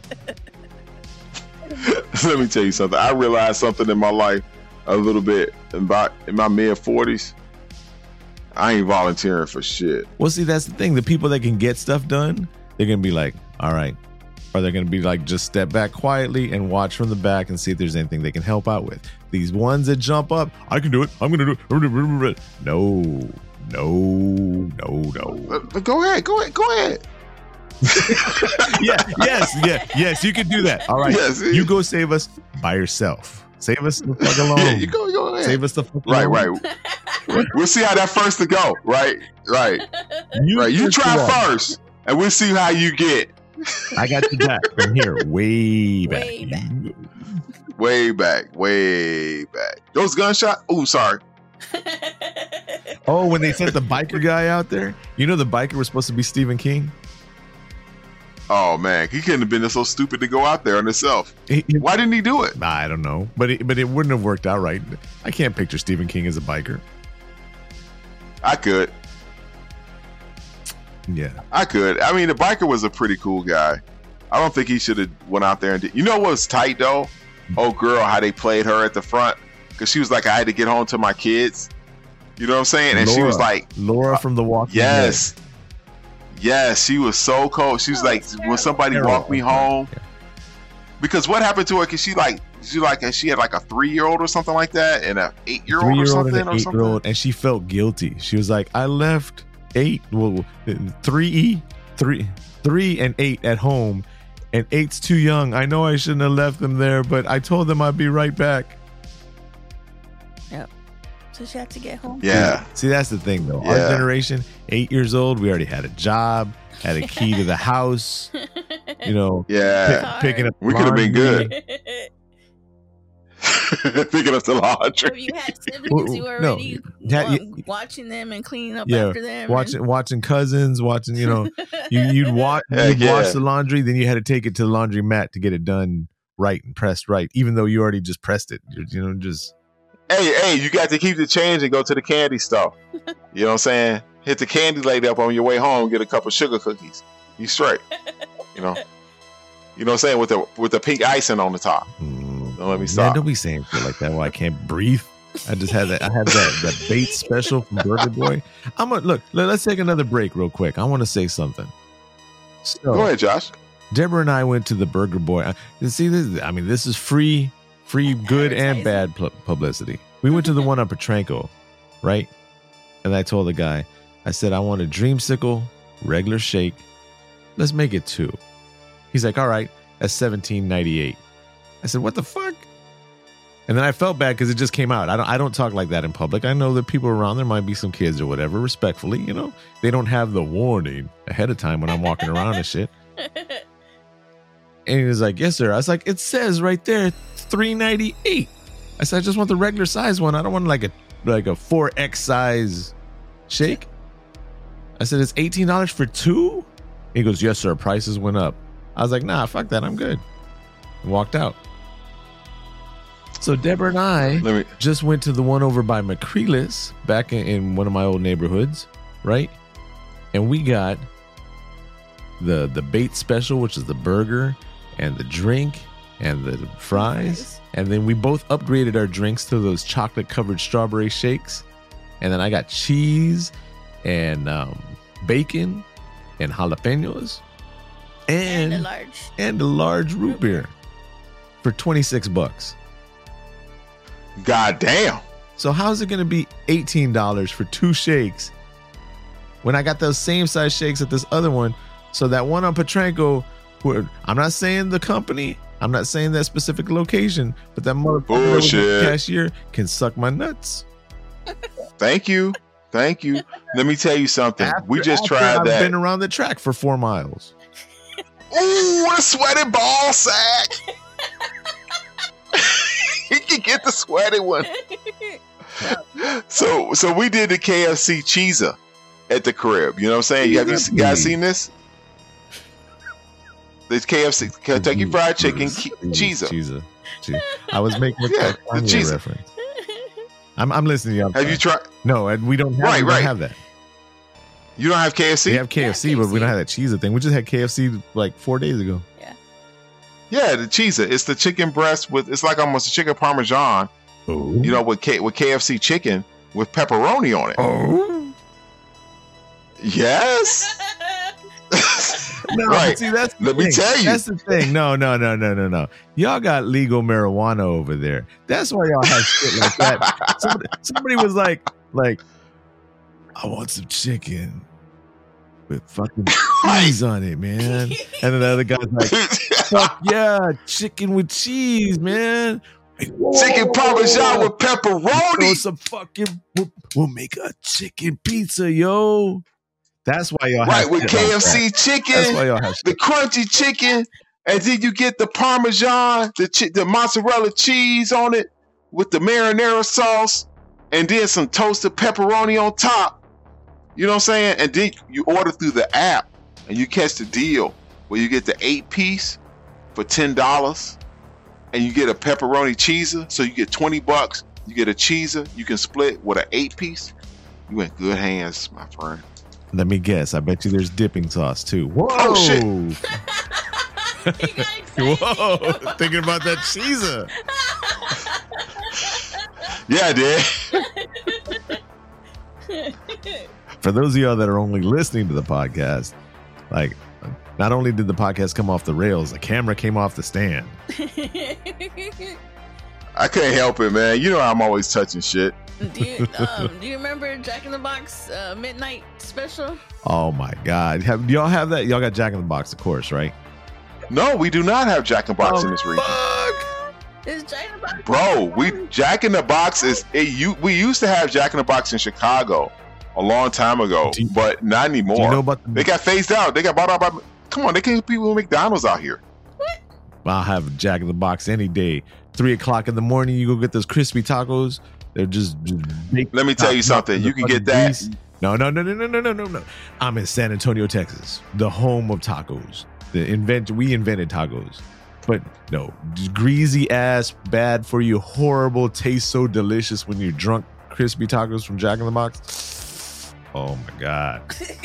Let me tell you something. I realized something in my life a little bit in my mid-40s. I ain't volunteering for shit. Well, see, that's the thing. The people that can get stuff done, they're going to be like, all right. Or they're going to be like, just step back quietly and watch from the back and see if there's anything they can help out with. These ones that jump up, I can do it. I'm going to do it. No. Go ahead. Yes, you can do that. All right. Yes. You go save us by yourself. Save us the fuck alone. Yeah, you go ahead. Save us the fuck alone. Right. We'll see how that first to go. Right. You try first, and we'll see how you get. I got you back from here, way back. Way back. Those gunshots. Oh, sorry. Oh, when they sent the biker guy out there, you know the biker was supposed to be Stephen King. Oh man, he couldn't have been so stupid to go out there on himself. Why didn't he do it? I don't know, but it wouldn't have worked out right. I can't picture Stephen King as a biker. I could. Yeah, I could. I mean, the biker was a pretty cool guy. I don't think he should have went out there and did. You know what was tight though? Oh girl, how they played her at the front because she was like, I had to get home to my kids. You know what I'm saying? And Laura, she was like, Laura from The Walking yes. Dead. Yes, she was so cold. She was like, when somebody walked me home, because what happened to her? Because she had like a 3-year-old or something like that, and a 8-year-old or something, and an 8-year-old, and she felt guilty. She was like, I left 3 and 8 at home, and 8's too young. I know I shouldn't have left them there, but I told them I'd be right back. Yep. So she had to get home. Yeah. See, that's the thing, though. Yeah. Our generation, 8 years old, we already had a job, had a key to the house. You know, Yeah. picking up. We could have been laundry. good. Picking up the If laundry. you had siblings, you were No. already watching them and cleaning up Yeah, after them. watching cousins, you know, you'd watch Heck yeah. the laundry, then you had to take it to the laundromat to get it done right and pressed right, even though you already just pressed it. You know, just Hey, you got to keep the change and go to the candy store. You know what I'm saying? Hit the candy lady up on your way home, get a couple sugar cookies. You straight. You know what I'm saying? With the pink icing on the top. Don't let me man, stop. don't be saying shit like that. Well, I can't breathe. I just had that. I had that bait special from Burger Boy. I'm gonna look. Let's take another break real quick. I want to say something. So, Go ahead, Josh. Deborah and I went to the Burger Boy. You see this? I mean, this is free good and bad publicity. We went to the one on Petranco, right? And I told the guy, I said, I want a dreamsicle, regular shake. Let's make it 2. He's like, all right, that's $17.98. I said, what the fuck? And then I felt bad because it just came out. I don't talk like that in public. I know that people around there might be some kids or whatever, respectfully, you know. They don't have the warning ahead of time when I'm walking around and shit. And he was like, yes, sir. I was like, it says right there, $3.98. I said, I just want the regular size one. I don't want like a 4X size shake. I said, it's $18 for 2? He goes, yes, sir. Prices went up. I was like, nah, fuck that. I'm good. And walked out. So Deborah and I just went to the one over by McCreelis back in one of my old neighborhoods, right? And we got the bait special, which is the burger and the drink and the fries. And then we both upgraded our drinks to those chocolate covered strawberry shakes. And then I got cheese and bacon and jalapenos and a large root beer for $26. God damn. So how's it going to be $18 for 2 shakes when I got those same size shakes at this other one? So that one on Petranco, where I'm not saying the company, I'm not saying that specific location, but that motherfucker cashier can suck my nuts. Thank you. Let me tell you something. We just tried that. I've been around the track for 4 miles. Ooh, a sweaty ball sack. He can get the sweaty one. So we did the KFC cheeser at the crib. You know what I'm saying? Have you guys seen this? The KFC, Kentucky Fried Chicken cheeser. I was making a Kanye reference. I'm listening to you. Have you tried? No, we don't have, don't have that. You don't have KFC? We have KFC, but we don't have that cheeser thing. We just had KFC like 4 days ago. Yeah, the cheeser. It's the chicken breast it's like almost a chicken parmesan. Ooh. You know, with KFC chicken with pepperoni on it. Oh. Yes. No, right. See, that's Let me tell you. That's the thing. No. Y'all got legal marijuana over there. That's why y'all have shit like that. Somebody was like, I want some chicken with fucking cheese on it, man. And then the other guy's like, fuck yeah, chicken with cheese, man. Like, chicken parmesan with pepperoni. Some fucking, we'll make a chicken pizza, yo. That's why y'all have with KFC chicken. That's why y'all have the crunchy chicken, and then you get the parmesan, the mozzarella cheese on it with the marinara sauce, and then some toasted pepperoni on top. You know what I'm saying? And then you order through the app and you catch the deal where you get the 8-piece for $10 and you get a pepperoni cheeser. So you get $20. You get a cheeser. You can split with an 8-piece. You in good hands, my friend. Let me guess. I bet you there's dipping sauce too. Whoa! Oh, shit. Whoa! Thinking about that cheeser. Yeah, I did. For those of y'all that are only listening to the podcast, like, not only did the podcast come off the rails, the camera came off the stand. I can't help it, man. You know I'm always touching shit. Do you remember Jack in the Box midnight special? Oh my God! Do y'all have that? Y'all got Jack in the Box, of course, right? No, we do not have Jack in the Box in this region. Is Jack in the Box? Bro, Jack in the Box we used to have Jack in the Box in Chicago a long time ago, but not anymore. Do you know about they got phased out. They got bought out by. Come on, they can't people with McDonald's out here. What? I'll have Jack in the Box any day. 3:00 in the morning, you go get those crispy tacos. They're just let me tell you something. You can get that. Grease. No. I'm in San Antonio, Texas, the home of tacos. We invented tacos. But no, greasy ass, bad for you, horrible, tastes so delicious when you're drunk. Crispy tacos from Jack in the Box. Oh my God.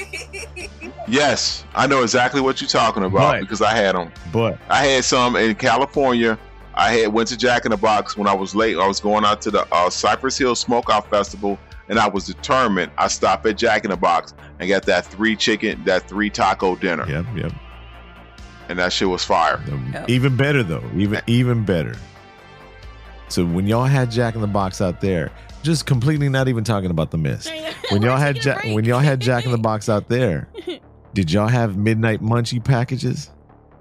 Yes, I know exactly what you're talking about because I had them. But I had some in California. I went to Jack in the Box when I was late. I was going out to the Cypress Hill Smokeout Festival, and I was determined. I stopped at Jack in the Box and got that 3 taco dinner. Yep. And that shit was fire. Even better though. Even better. So when y'all had Jack in the Box out there, just completely not even talking about the mist. When y'all had Jack in the Box out there, did y'all have midnight munchie packages?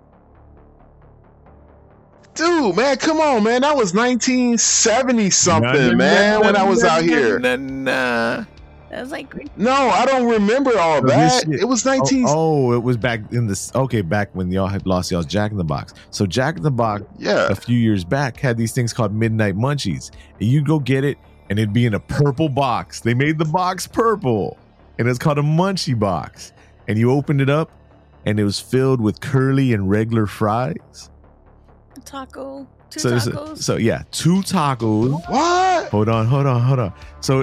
Dude, man, come on, man. That was 1970 something, man, when I was out here. Nah. That was like no, I don't remember all that. It was 19. Oh, it was back in this. Okay, back when y'all had lost y'all's Jack in the Box. So Jack in the Box, a few years back, had these things called Midnight Munchies, and you go get it, and it'd be in a purple box. They made the box purple, and it's called a Munchie box. And you opened it up, and it was filled with curly and regular fries. Two tacos. So yeah, 2 tacos. What? Hold on. So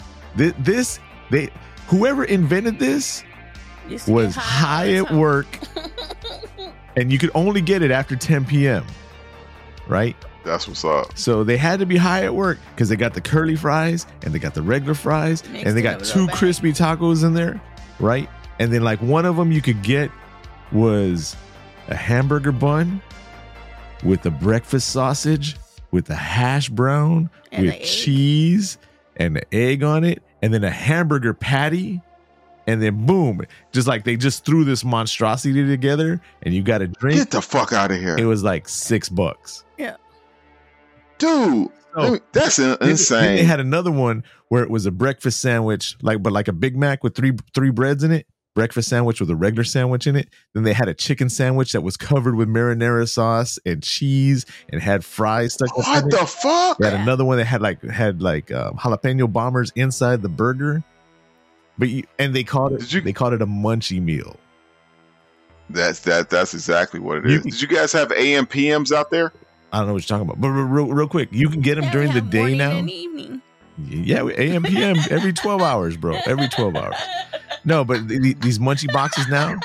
whoever invented this was high at work, and you could only get it after 10 p.m. Right? That's what's up. So they had to be high at work because they got the curly fries and they got the regular fries and they got 2 crispy tacos in there, right? And then like one of them you could get was a hamburger bun with a breakfast sausage, with a hash brown, and with cheese and the egg on it, and then a hamburger patty, and then boom, just like they just threw this monstrosity together, and you got a drink. Get the fuck out of here. It was like $6. Yeah. Dude, that's insane. Then they had another one where it was a breakfast sandwich, but like a Big Mac with three breads in it. Breakfast sandwich with a regular sandwich in it. Then they had a chicken sandwich that was covered with marinara sauce and cheese and had fries stuck in it. What the fuck? They had another one that had jalapeno bombers inside the burger. And they called it a munchie meal. That's exactly what it is. Did you guys have AM PMs out there? I don't know what you're talking about, but real quick, you can get them during the day now. And evening. Yeah, AM PM every 12 hours, bro. Every 12 hours. No, but these munchie boxes now.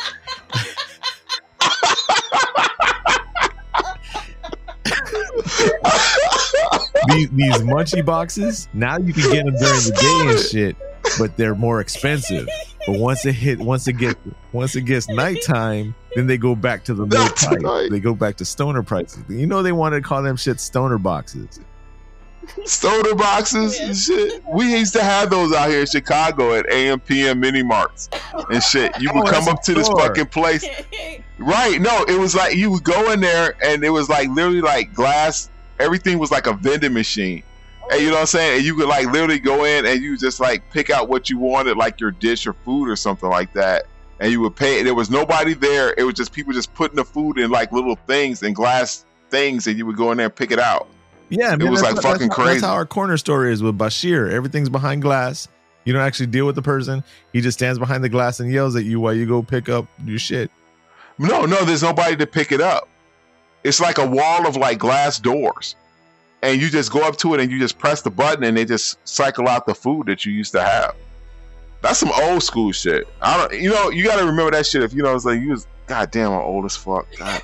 these munchie boxes now you can get them during the day and shit, but they're more expensive. But once it gets nighttime, then they go back to the low price. They go back to stoner prices. You know they want to call them shit stoner boxes. Stoner boxes and shit. We used to have those out here in Chicago at AM PM mini marts and shit. You would come up to this fucking place. Right. No, it was like you would go in there and it was like literally like glass. Everything was like a vending machine. And you know what I'm saying? And you could like literally go in and you just like pick out what you wanted, like your dish or food or something like that. And you would pay. There was nobody there. It was just people just putting the food in like little things and glass things, and you would go in there and pick it out. Yeah, man, was that's like how- fucking that's crazy. That's how our corner store is with Bashir. Everything's behind glass. You don't actually deal with the person. He just stands behind the glass and yells at you while you go pick up your shit. No, there's nobody to pick it up. It's like a wall of like glass doors. And you just go up to it and you just press the button and they just cycle out the food that you used to have. That's some old school shit. I don't, you know, you got to remember that shit. If you know, it's like you was, goddamn, I'm old as fuck. God.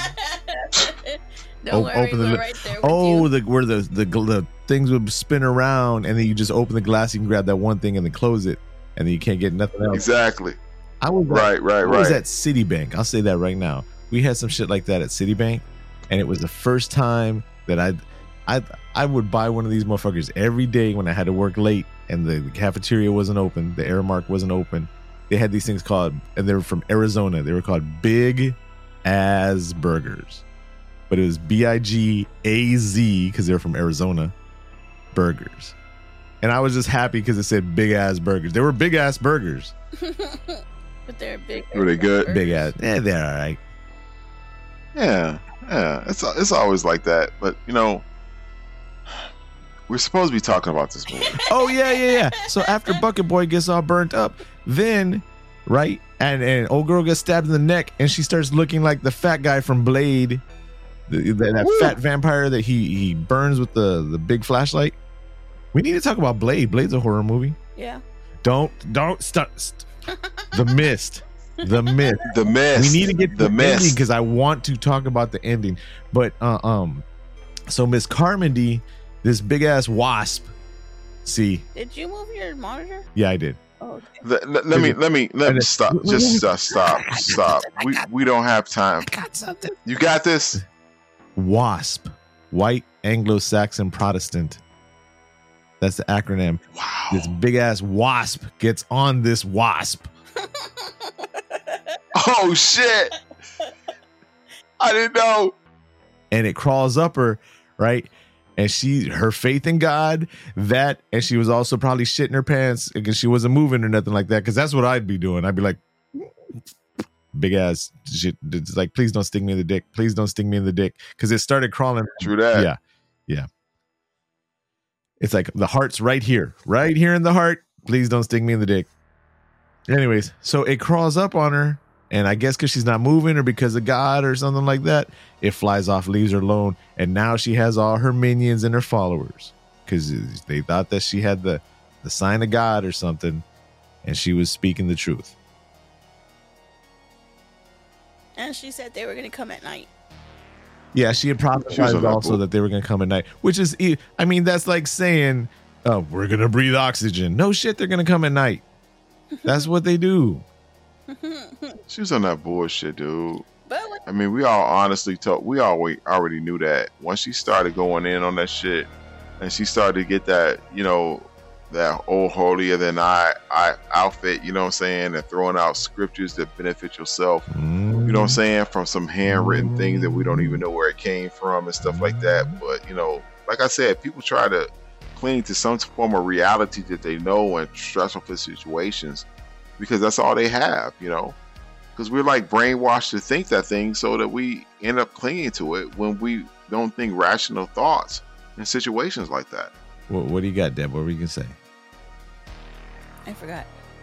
Don't worry, Open the we're lid. right there with Oh, you. where the things would spin around, and then you just open the glass. You can grab that one thing and then close it, and then you can't get nothing else. Exactly. I was Right. I was at Citibank. I'll say that right now. We had some shit like that at Citibank, and it was the first time that I would buy one of these motherfuckers every day when I had to work late and the cafeteria wasn't open, the Aramark wasn't open. They had these things called, and they were from Arizona. They were called Big As Burgers, but it was BIGAZ because they were from Arizona burgers. And I was just happy because it said Big Ass Burgers. They were big ass burgers. But they're big. Were they good? Big ass. Yeah, they're all right. Yeah. It's always like that. But, you know, we're supposed to be talking about this movie. Oh yeah. So after Bucket Boy gets all burnt up, then right, and old girl gets stabbed in the neck, and she starts looking like the fat guy from Blade, that fat vampire that he burns with the big flashlight. We need to talk about Blade. Blade's a horror movie. Yeah. Don't stop. The Mist. The Mist. The Mist. We need to get to the the ending Mist. because I want to talk about the ending. But so Miss Carmody, this big ass wasp. See, Did you move your monitor? yeah, I did. Oh, okay. Let me stop. Just stop. We don't have time. Got something. You got this? WASP, White Anglo-Saxon Protestant. That's the acronym. Wow. This big ass wasp gets on this wasp. Oh shit. I didn't know. And it crawls up her, right? And her faith in God, and she was also probably shitting her pants because she wasn't moving or nothing like that. Because that's what I'd be doing. I'd be like, big ass shit. It's like, please don't sting me in the dick. Please don't sting me in the dick. Because it started crawling. True that. Yeah. It's like the heart's right here in the heart. Please don't sting me in the dick. Anyways, so it crawls up on her, and I guess because she's not moving or because of God or something like that, it flies off, leaves her alone, and now she has all her minions and her followers because they thought that she had the sign of God or something, and she was speaking the truth. And she said they were going to come at night. Yeah, she had She was prophesied on that also book. that they were going to come at night, which is, I mean, that's like saying, oh, we're going to breathe oxygen. No shit, they're going to come at night. That's what they do. She was on that bullshit, dude. But when, I mean, we all honestly we already knew that. Once she started going in on that shit, and she started to get that, you know, that old holier than I outfit, you know what I'm saying, and throwing out scriptures that benefit yourself, you know what I'm saying, from some handwritten things that we don't even know where it came from and stuff like that. But, you know, like I said, people try to cling to some form of reality that they know in stressful situations because that's all they have, you know. Because we're like brainwashed to think that thing so that we end up clinging to it when we don't think rational thoughts in situations like that. What do you got, Deb? What were you going to say? I forgot.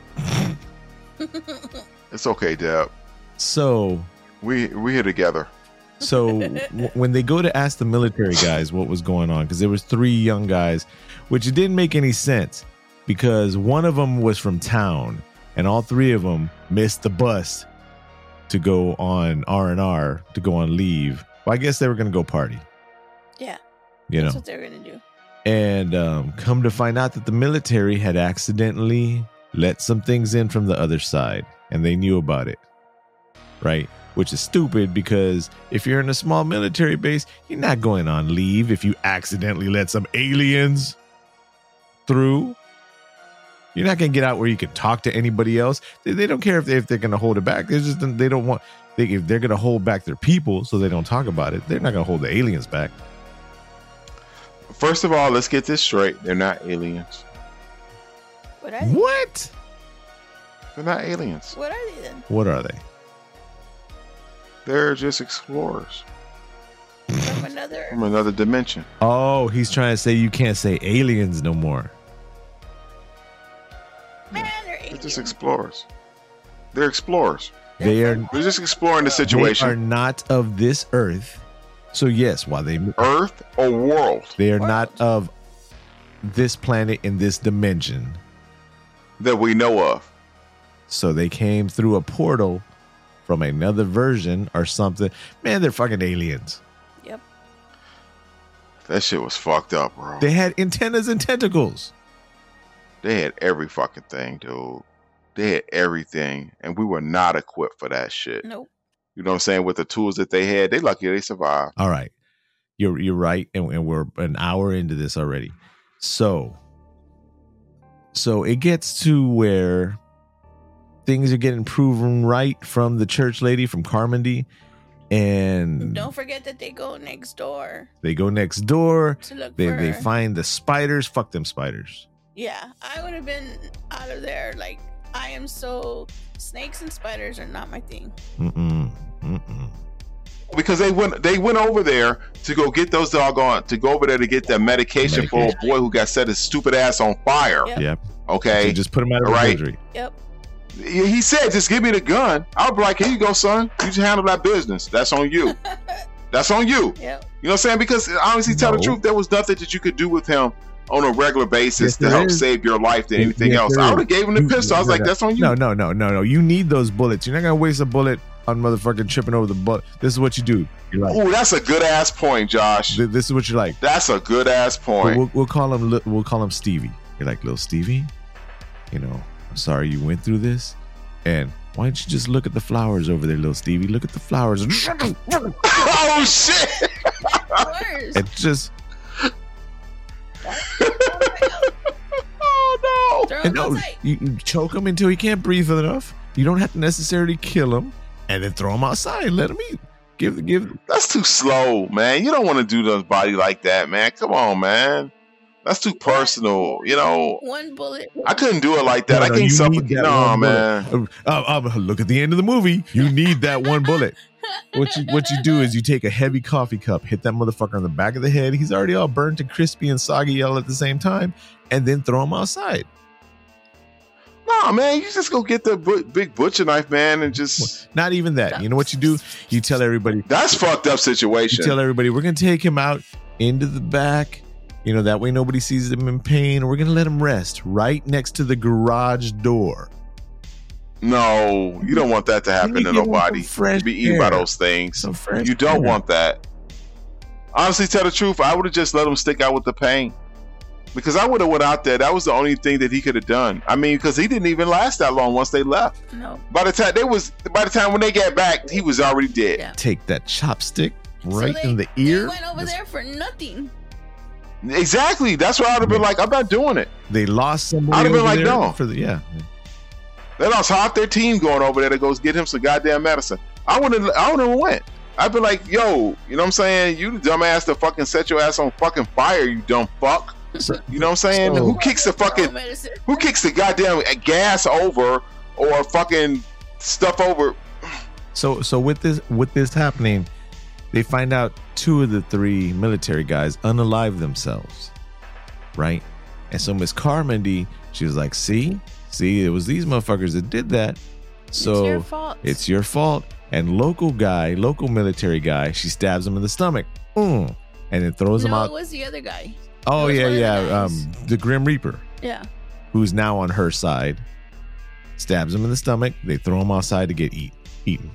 It's okay, Deb. So We here together. when they go to ask the military guys what was going on, because there was 3 young guys, which it didn't make any sense because one of them was from town and all 3 of them missed the bus to go on R&R, to go on leave. Well, I guess they were going to go party. Yeah. You That's know, what they're going to do. and come to find out that the military had accidentally let some things in from the other side and they knew about it. Right? Which is stupid because if you're in a small military base, you're not going on leave if you accidentally let some aliens through. You're not going to get out where you can talk to anybody else. They don't care if they're going to hold it back. They don't want, if they're going to hold back their people so they don't talk about it, they're not going to hold the aliens back. First of all, let's get this straight. They're not aliens. What are they? What? They're not aliens. What are they then? What are they? They're just explorers. From From another dimension. Oh, he's trying to say you can't say aliens no more. Man, they're They're aliens. just explorers. They're explorers. They're just exploring the They situation. are not of this earth. So yes, while they Earth or world they are not of this planet in this dimension. that we know of. So they came through a portal from another version or something. Man, they're fucking aliens. Yep. That shit was fucked up, bro. They had antennas and tentacles. They had every fucking thing, dude. They had everything, and we were not equipped for that shit. Nope. You know what I'm saying? With the tools that they had, they lucky they survived. All right. You're right. And we're an hour into this already. So it gets to where things are getting proven right from the church lady, from Carmody. And Don't forget that they go next door they go next door. to look They for. find the spiders. Fuck them spiders. Yeah, I would have been out of there. Like, I am so. Snakes and spiders are not my thing. Mm-mm. Because they went over there to go get those doggone to go over there to get that medication for a boy who got set his stupid ass on fire. Yep. Yep. Okay. So just put him out of Right. misery. Yep. He said, just give me the gun. I'll be like, here you go, son. You just handle that business. That's on you. That's on you. Yep. You know what I'm saying? Because honestly, tell the No. truth, there was nothing that you could do with him on a regular basis Yes, to there help is. save your life than anything Yes, else. there I is. would have gave him the pistol. I was like, that's on you. No. You need those bullets. You're not gonna waste a bullet on motherfucking tripping over the bullet. This is what you do. You're like, Oh, that's a good ass point, Josh. this is what you're like. That's a good ass point. We'll call him Stevie. You're like, little Stevie. You know, I'm sorry you went through this. And why don't you just look at the flowers over there, little Stevie? Look at the flowers. Oh shit! Worse. And just Oh no! Throw and them no, outside. you choke him until he can't breathe enough. You don't have to necessarily kill him, and then throw him outside. Let him eat. Give. That's too slow, man. You don't want to do those body like that, man. Come on, man. That's too personal. You know, One bullet. I couldn't do it like that. No, I no, can't you suffocate. need that No, one man. bullet. Look at the end of the movie. You need that one bullet. What you do is you take a heavy coffee cup, hit that motherfucker on the back of the head. He's already all burnt and crispy and soggy all at the same time, and then throw him outside. No, man. You just go get the big butcher knife, man, and just. Not even that. You know what you do? You tell everybody. That's fucked up You situation. tell everybody we're gonna take him out into the back. You know, that way nobody sees him in pain. We're gonna let him rest right next to the garage door. No, you don't want that to happen You to give him nobody. some fresh To be eaten by air. those things. Some fresh You don't air. want that. Honestly, tell the truth, I would have just let him stick out with the pain. Because I would have went out there. That was the only thing that he could have done. I mean, because he didn't even last that long once they left. No. By the time when they got back, he was already dead. Yeah. Take that chopstick So right they- in the ear. They went over Just- there for nothing. Exactly. That's why I'd have been like, I'm not doing it. They lost somebody. I'd have been over like, there no. For the, yeah. They lost half their team going over there to go get him some goddamn medicine. I wouldn't have went. I'd be like, yo, you know what I'm saying? You the dumbass that fucking set your ass on fucking fire, you dumb fuck. So, You know what I'm saying? So- Who kicks the fucking Medicine. Who kicks the goddamn gas over or fucking stuff over? so with this happening, they find out 2 of the 3 military guys unalive themselves, right? And so Miss Carmody, she was like, see, it was these motherfuckers that did that. So It's your fault. it's your fault. And local military guy, she stabs him in the stomach, and then throws him No, out. it was the other guy. Oh it was yeah, one of the yeah. guys. The Grim Reaper, Yeah. who's now on her side, stabs him in the stomach. They throw him outside to get eaten.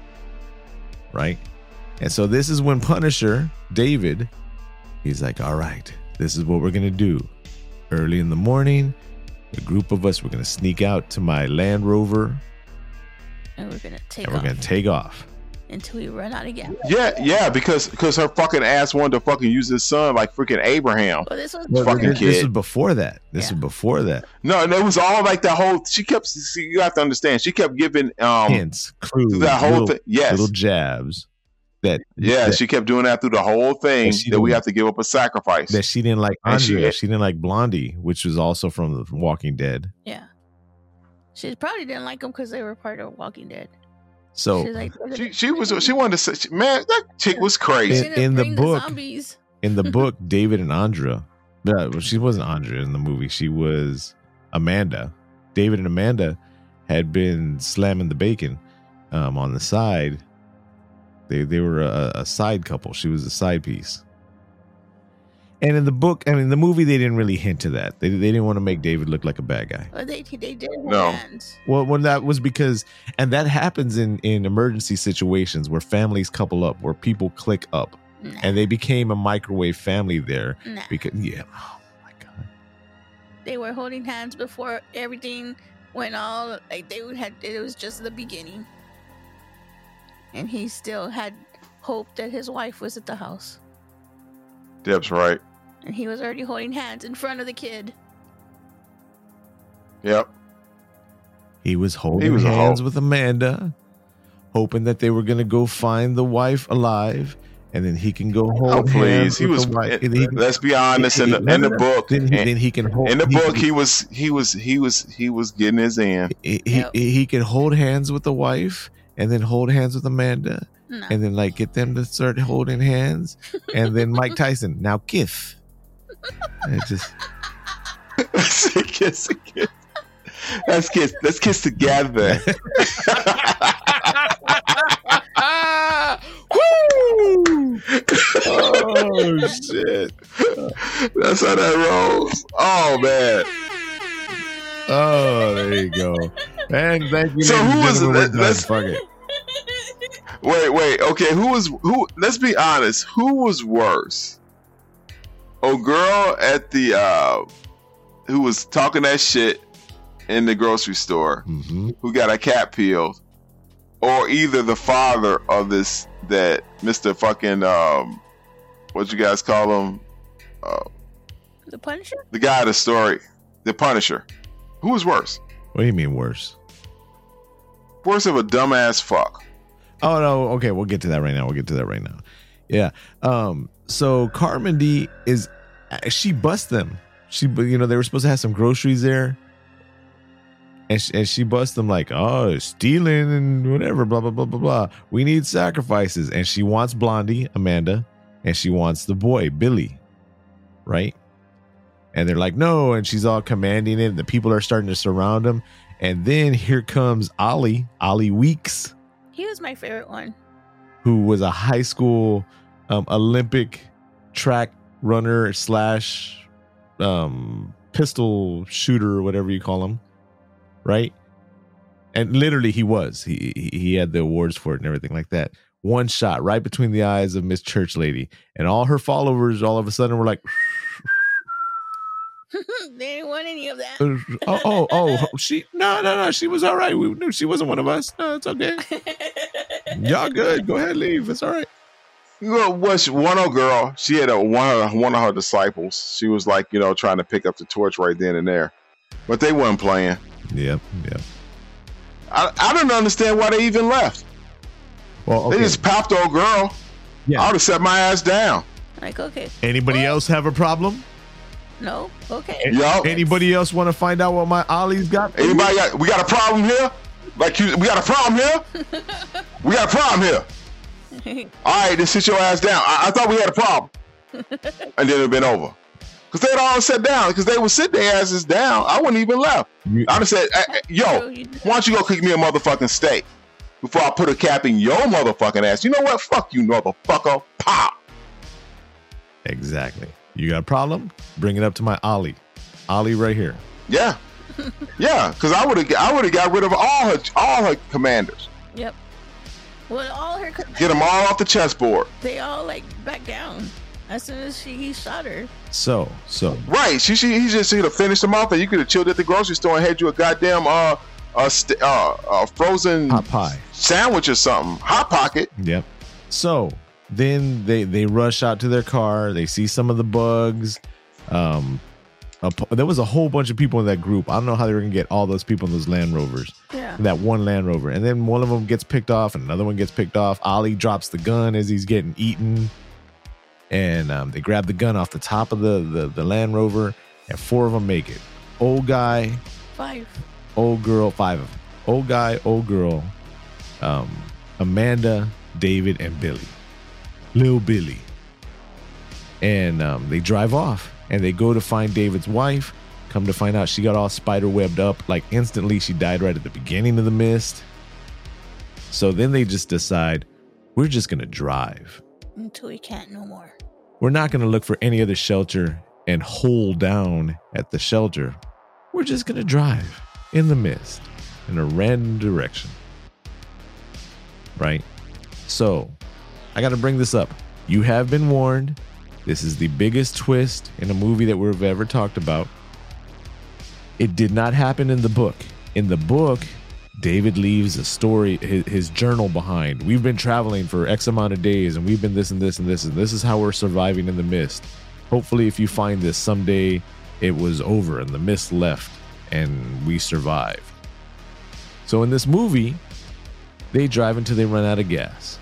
Right? And so this is when Punisher, David, he's like, all right, this is what we're going to do. Early in the morning, a group of us, we're going to sneak out to my Land Rover And we're gonna take and we're off going to take off. until we run out of gas. Yeah, because her fucking ass wanted to fucking use his son like freaking Abraham. Well, this was Fucking this kid. was before that. Yeah. No, and it was all like that whole. She kept. See, you have to understand. She kept giving Hints, clues, through that whole little, thing. Yes, little jabs that she kept doing that through the whole thing. And she That we didn't- have to give up a sacrifice. that she didn't like And she- Andrea. She didn't like Blondie, which was also from The Walking Dead. Yeah. She probably didn't like them because they were part of Walking Dead. So She's like, She wanted to say, man, that chick was crazy. in the Bring book- zombies. in the book, David and Andrea, well, she wasn't Andrea in the movie. She was Amanda. David and Amanda had been slamming the bacon on the side. They were a side couple. She was a side piece. And in the book, I mean, the movie, they didn't really hint to that. They didn't want to make David look like a bad guy. Or they did hold No. hands. Well, that was because, and that happens in emergency situations where families couple up, where people click up, Nah, and they became a microwave family there nah. because, yeah, oh my God. They were holding hands before everything went all like it was just the beginning. And he still had hope that his wife was at the house. Deb's right. And he was already holding hands in front of the kid. Yep. He was holding a hands hoe. with Amanda, hoping that they were going to go find the wife alive, and then he can go hold Oh, please. hands He with was. the wife. And he can- Let's be honest. In the book, then he can hold. in the book, he he was getting his end. he can hold hands with the wife, and then hold hands with Amanda, No. and then like get them to start holding hands, and then Mike Tyson now kiss. And it just kiss. Let's kiss. Let's kiss together. oh shit! That's how that rolls. Oh man. Oh, there you go. And thank you. So ladies who and was- gentlemen, we're done. let's- Fuck it. Wait. Okay, who? Let's be honest. Who was worse? Oh, girl at the who was talking that shit in the grocery store, Mhm. who got a cat peeled, or either the father of that Mr. fucking what you guys call him, The Punisher? the guy of the story, the Punisher. Who was worse? What do you mean worse? Worse of a dumbass fuck. Oh no, okay, we'll get to that right now. Yeah. So Carmody she busts them. They were supposed to have some groceries there. And she busts them like, oh, stealing and whatever, blah, blah, blah, blah, blah. We need sacrifices. And she wants Blondie, Amanda, and she wants the boy, Billy. Right? And they're like, no. And she's all commanding it. And the people are starting to surround him. And then here comes Ollie Weeks, He was my favorite one. who was a high school Olympic track runner / pistol shooter, or whatever you call him. Right? And literally he was. He had the awards for it and everything like that. One shot right between the eyes of Miss Church Lady. And all her followers all of a sudden were like, They didn't want any of that. she no, she was all right. We knew she wasn't one of us. No, it's okay. Y'all good. Go ahead, leave. It's all right. Was one old girl? She had one of her disciples. She was like, trying to pick up the torch right then and there, but they weren't playing. Yep. I don't understand why they even left. Well, They okay. just popped the old girl. Yeah. I would have set my ass down. Like, okay. Anybody else have a problem? No? Okay. Yo, Anybody else want to find out what my Ollie's got? anybody we got a problem here? We got a problem here? We got a problem here. All right, then sit your ass down. I thought we had a problem. And then it'd been over. Because they'd all sat down. Because they would sit their asses down. I wouldn't even left. I'd have said, yo, why don't you go cook me a motherfucking steak before I put a cap in your motherfucking ass? You know what? Fuck you, motherfucker. Pop. Exactly. You got a problem? Bring it up to my Ollie. Ollie right here. Yeah. Yeah, because I would have got rid of all her commanders. Yep. Well, all her Get them all off the chessboard. they all like back down as soon as he shot her. So Right. He just should have finished them off, and you could have chilled at the grocery store and had you a goddamn frozen hot pie. sandwich or something. Hot Pocket. Yep. So then they rush out to their car. They see some of the bugs. There was a whole bunch of people in that group. I don't know how they were gonna get all those people in those Land Rovers. Yeah. That one Land Rover, and then one of them gets picked off, and another one gets picked off. Ollie drops the gun as he's getting eaten, and they grab the gun off the top of the Land Rover, and 4 of them make it. Old guy, 5. old girl, 5 of them. Old guy, old girl, Amanda, David, and Billy. Lil Billy. And they drive off and they go to find David's wife. Come to find out she got all spider webbed up. Like instantly she died right at the beginning of the mist. So then they just decide, we're just going to drive. Until we can't no more. We're not going to look for any other shelter and hole down at the shelter. We're just going to drive in the mist in a random direction. Right? So I got to bring this up. You have been warned. This is the biggest twist in a movie that we've ever talked about. It did not happen in the book. In the book, David leaves a story, his journal behind. We've been traveling for X amount of days and we've been this and this and this, and this is how we're surviving in the mist. Hopefully, if you find this someday, it was over and the mist left and we survived. So in this movie, they drive until they run out of gas.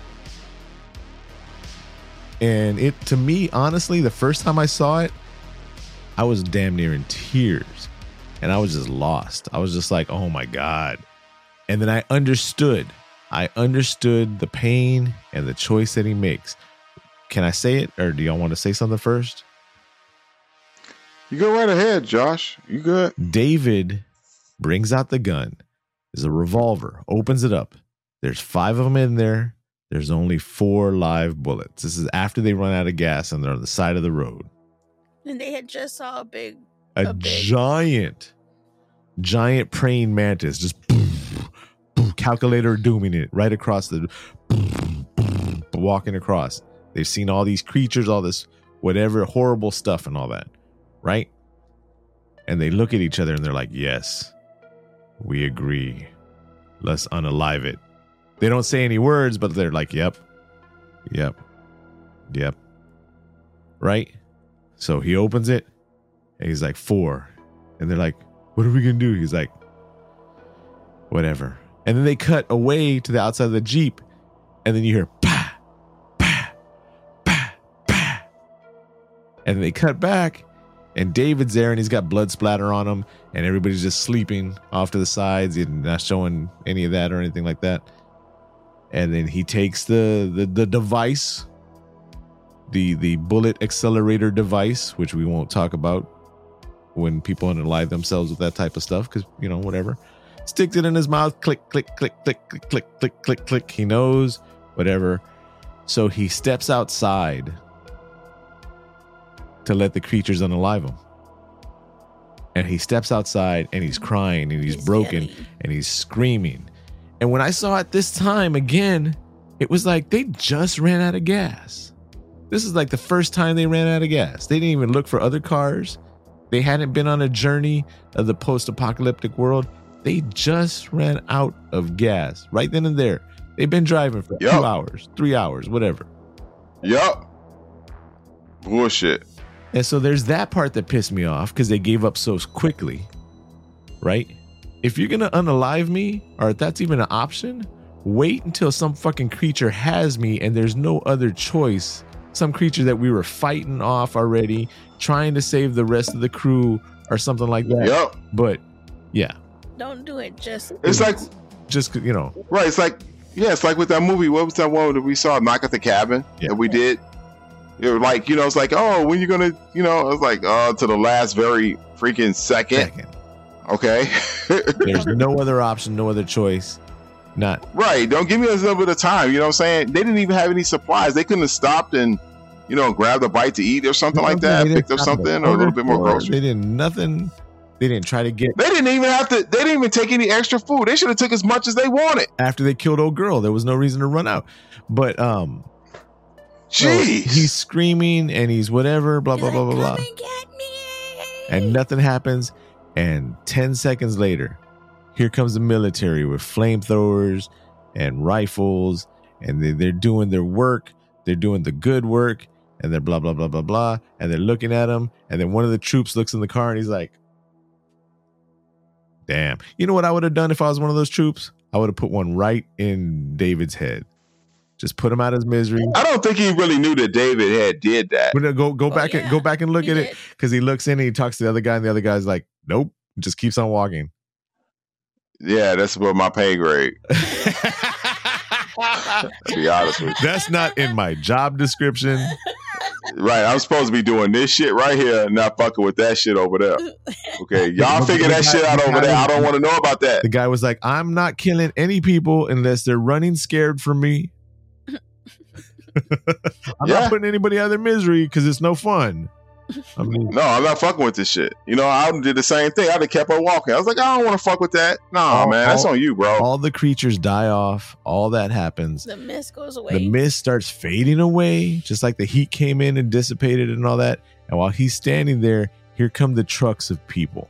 And it, to me, honestly, the first time I saw it, I was damn near in tears. And I was just lost. I was just like, oh my God. And then I understood the pain and the choice that he makes. Can I say it? Or do y'all want to say something first? You go right ahead, Josh. You good? David brings out the gun. There's a revolver, opens it up. There's 5 of them in there. There's only 4 live bullets. This is after they run out of gas and they're on the side of the road. And they had just saw a big giant praying mantis just boom, boom, calculator dooming it right across the boom, boom, walking across. They've seen all these creatures, all this whatever horrible stuff and all that, right? And they look at each other and they're like, yes, we agree. Let's unalive it. They don't say any words, but they're like, yep. Right? So he opens it and he's like, 4. And they're like, what are we going to do? He's like, whatever. And then they cut away to the outside of the Jeep. And then you hear, bah, bah, bah, bah. And they cut back and David's there and he's got blood splatter on him. And everybody's just sleeping off to the sides. He's not showing any of that or anything like that. And then he takes the device, the bullet accelerator device, which we won't talk about when people unalive themselves with that type of stuff, because, you know, whatever. Sticks it in his mouth, click, click, click, click, click, click, click, click, click. He knows, whatever. So he steps outside to let the creatures unalive him. And he steps outside and he's crying and he's broken yelling. And he's screaming. And when I saw it this time again, it was like they just ran out of gas. This is like the first time they ran out of gas. They didn't even look for other cars. They hadn't been on a journey of the post-apocalyptic world. They just ran out of gas right then and there. They've been driving for 2 hours, 3 hours, whatever. Yup. Bullshit. And so there's that part that pissed me off because they gave up so quickly, right? If you're going to unalive me, or if that's even an option, wait until some fucking creature has me and there's no other choice. Some creature that we were fighting off already, trying to save the rest of the crew or something like that. Yep. But yeah. Don't do it. It's like, you know. Right. It's like with that movie. What was that one that we saw? Knock at the Cabin that we did. It was like, you know, it's like, oh, when you going to, you know, it was like, to the last very freaking second. Okay. There's no other option, no other choice. Not right. Don't give me a little bit of time. You know what I'm saying? They didn't even have any supplies. They couldn't have stopped and, you know, grabbed a bite to eat or something like that. Picked up something or a little bit more groceries. They did nothing. They didn't try to get. They didn't even take any extra food. They should have took as much as they wanted. After they killed old girl, there was no reason to run out. But jeez, so he's screaming and he's whatever, blah blah blah blah blah, and nothing happens. And 10 seconds later, here comes the military with flamethrowers and rifles, and they're doing their work. They're doing the good work, and they're blah, blah, blah, blah, blah. And they're looking at him. And then one of the troops looks in the car and he's like, damn. You know what I would have done if I was one of those troops? I would have put one right in David's head. Just put him out of his misery. I don't think he really knew that David had did that. But go back and look at it, because he looks in and he talks to the other guy, and the other guy's like, nope, just keeps on walking. Yeah, that's about my pay grade. To be honest with you. That's not in my job description. Right, I'm supposed to be doing this shit right here and not fucking with that shit over there. Okay, y'all figure that shit out over there. I don't want to know about that. The guy was like, I'm not killing any people unless they're running scared from me. I'm not putting anybody out of their misery because it's no fun. I mean, No, I'm not fucking with this shit. You know, I did the same thing. I'd have kept on walking. I was like, I don't want to fuck with that. No, man, that's on you, bro. all the creatures die off. All that happens. The mist goes away. The mist starts fading away, just like the heat came in and dissipated and all that. And while he's standing there, here come the trucks of people.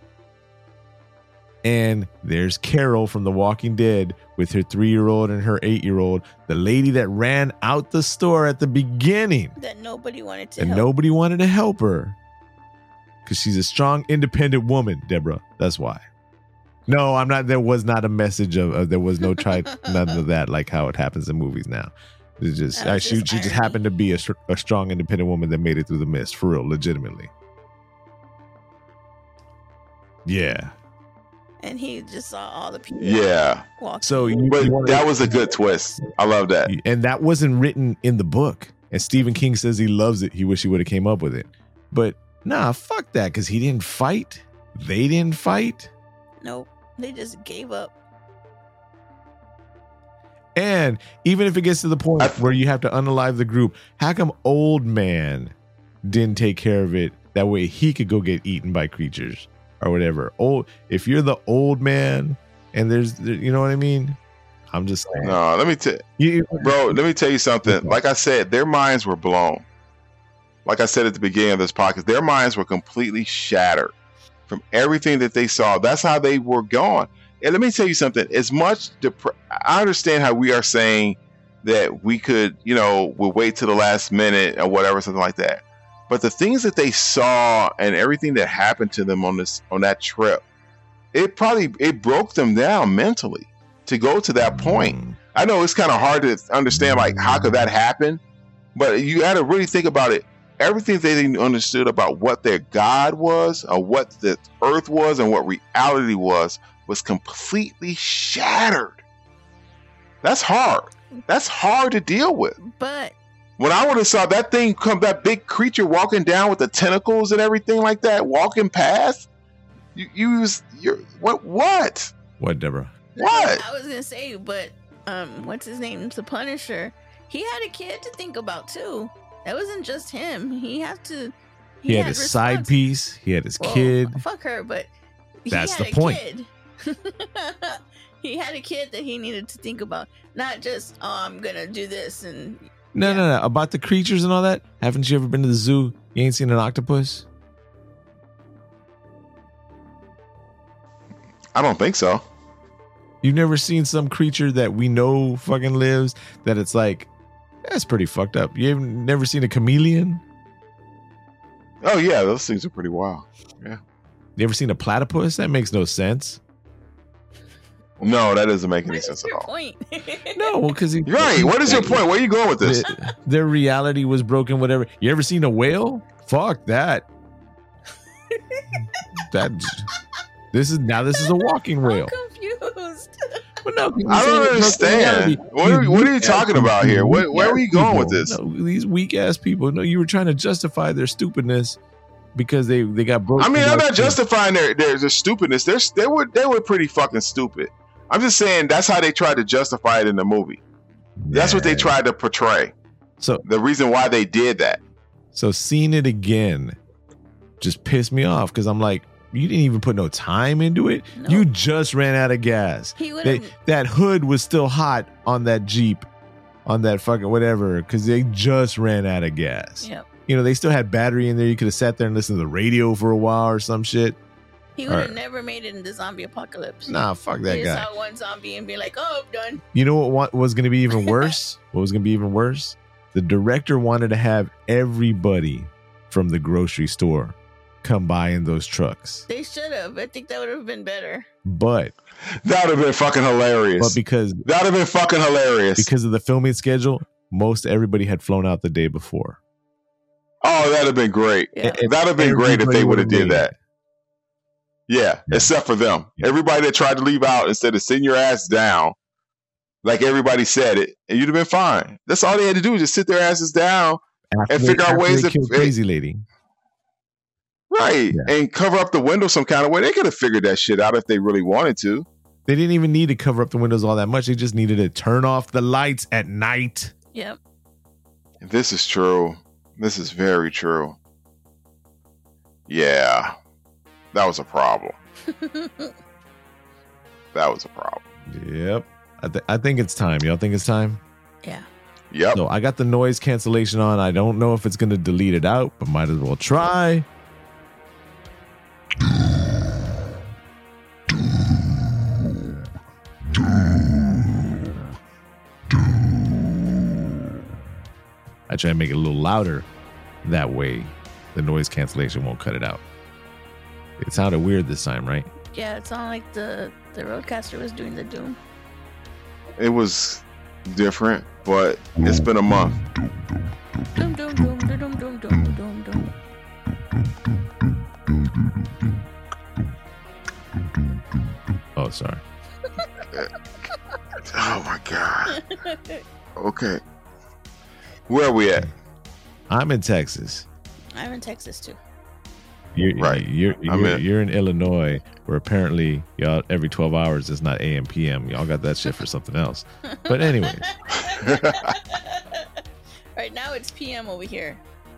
And there's Carol from The Walking Dead with her 3-year-old and her 8-year-old, the lady that ran out the store at the beginning. that nobody wanted to And help. nobody wanted to help her because she's a strong, independent woman, Deborah. That's why. No, I'm not. There was not a message of there was no none of that, like how it happens in movies now. It's just, That was she just just irony. happened to be a strong, independent woman that made it through the mist, for real, legitimately. Yeah. And he just saw all the people Yeah, walking. So but that was a good twist. I love that. and that wasn't written in the book. And Stephen King says he loves it. He wish he would have came up with it. But nah, fuck that, because he didn't fight. They didn't fight. Nope. They just gave up. And even if it gets to the point where you have to unalive the group, how come old man didn't take care of it? That way he could go get eaten by creatures or whatever. If you're the old man and you know what I mean? I'm just saying. No, let me tell bro, let me tell you something. Like I said, their minds were blown. Like I said at the beginning of this podcast, their minds were completely shattered from everything that they saw. That's how they were gone. And let me tell you something. As much I understand how we are saying that we could, we'll wait till the last minute or whatever, something like that. But the things that they saw and everything that happened to them on that trip, it broke them down mentally to go to that point. I know it's kind of hard to understand, like, how could that happen? But you got to really think about it. Everything they understood about what their God was, or what the earth was, and what reality was completely shattered. That's hard. That's hard to deal with. But when I would have saw that thing that big creature walking down with the tentacles and everything like that, walking past, what? What, Deborah? What? I was gonna say, but what's his name? The Punisher. He had a kid to think about too. That wasn't just him. He had his side piece. He had his kid. Fuck her, but that's he the had point. A kid. He had a kid that he needed to think about, not just I'm gonna do this and. No. About the creatures and all that. Haven't you ever been to the zoo? You ain't seen an octopus? I don't think so. You've never seen some creature that we know fucking lives that it's like, that's pretty fucked up. You have never seen a chameleon? Oh yeah, those things are pretty wild. Yeah. You ever seen a platypus? That makes no sense. No, that doesn't make any sense at all. Point. No, because Right. What is your point? Where are you going with this? Their reality was broken. Whatever. You ever seen a whale? Fuck that. This is a walking whale. I'm confused. But no, I don't understand. What are you talking about here? Where are we going with this? No, these weak ass people. No, you were trying to justify their stupidness because they got broken. I mean, I'm not justifying their stupidness. They were pretty fucking stupid. I'm just saying that's how they tried to justify it in the movie. That's what they tried to portray. So the reason why they did that. So seeing it again just pissed me off because I'm like, you didn't even put no time into it. No. You just ran out of gas. That hood was still hot on that Jeep, on that fucking whatever, because they just ran out of gas. Yep. They still had battery in there. You could have sat there and listened to the radio for a while or some shit. He would have never made it in the zombie apocalypse. Nah, fuck that he guy. saw one zombie and be like, "Oh, I'm done." You know what was going to be even worse? What was going to be even worse? The director wanted to have everybody from the grocery store come by in those trucks. They should have. I think that would have been better. But that would have been fucking hilarious. But because that would have been fucking hilarious. Because of the filming schedule, most everybody had flown out the day before. Oh, that'd have been great. Yeah. That'd have been great if they would have did that. Yeah, except for them. Everybody that tried to leave out, instead of sitting your ass down, like everybody said it, and you'd have been fine. That's all they had to do, was just sit their asses down and figure out ways to kill crazy lady. Right. Yeah. And cover up the window some kind of way. They could have figured that shit out if they really wanted to. They didn't even need to cover up the windows all that much. They just needed to turn off the lights at night. Yep. This is true. This is very true. Yeah. That was a problem. That was a problem. Yep. I think it's time. Y'all think it's time? Yeah. Yep. So I got the noise cancellation on. I don't know if it's going to delete it out, but might as well try. I try to make it a little louder. That way, the noise cancellation won't cut it out. It sounded weird this time, right? Yeah, it sounded like the Roadcaster was doing the Doom. It was different, but it's been a month. Doom, doom, doom, doom, doom, doom, doom, doom, doom. Oh, sorry. Oh my God. Okay. Where are we at? I'm in Texas. I'm in Texas too. Right. You're in Illinois, where apparently y'all every 12 hours is not AM PM. Y'all got that shit for something else. But anyways, Right now it's PM over here.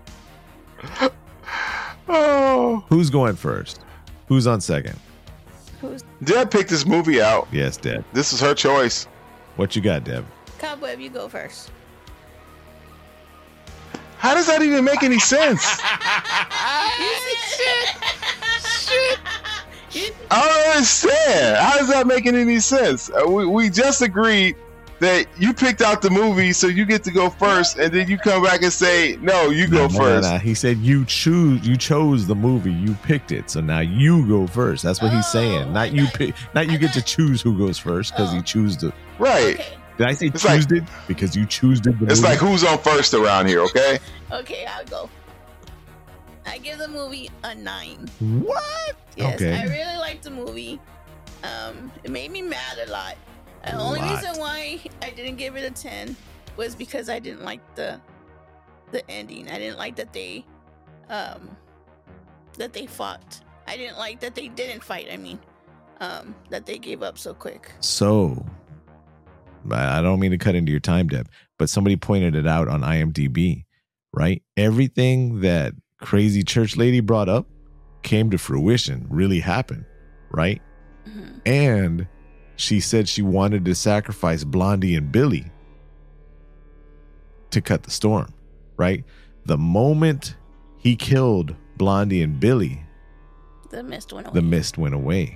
Oh. who's going first? Who's on second? Who's Deb picked this movie out. Yes, Deb. This is her choice. What you got, Deb? Cobweb? You go first. How does that even make any sense? I don't understand. How does that make any sense? We just agreed that you picked out the movie, so you get to go first, and then you come back and say, "No, you go first." No. He said you chose the movie, you picked it, so now you go first. That's what he's saying. Not you pick. Not you get to choose who goes first because he chose the. Right. Okay. Did I say It's choose like- it? Because you choose it. It's like who's on first around here, okay? Okay, I'll go. I give the movie a 9. What? Yes, Okay. I really liked the movie. It made me mad a lot. The only Lot. reason why I didn't give it a 10 was because I didn't like the ending. I didn't like that they fought. I didn't like that they didn't fight. I mean, that they gave up so quick. So, I don't mean to cut into your time, Deb, but somebody pointed it out on IMDb, right? Everything that crazy church lady brought up came to fruition, really happened, right? Mhm. And she said she wanted to sacrifice Blondie and Billy to cut the storm, right? The moment he killed Blondie and Billy, The mist went away. the mist went away.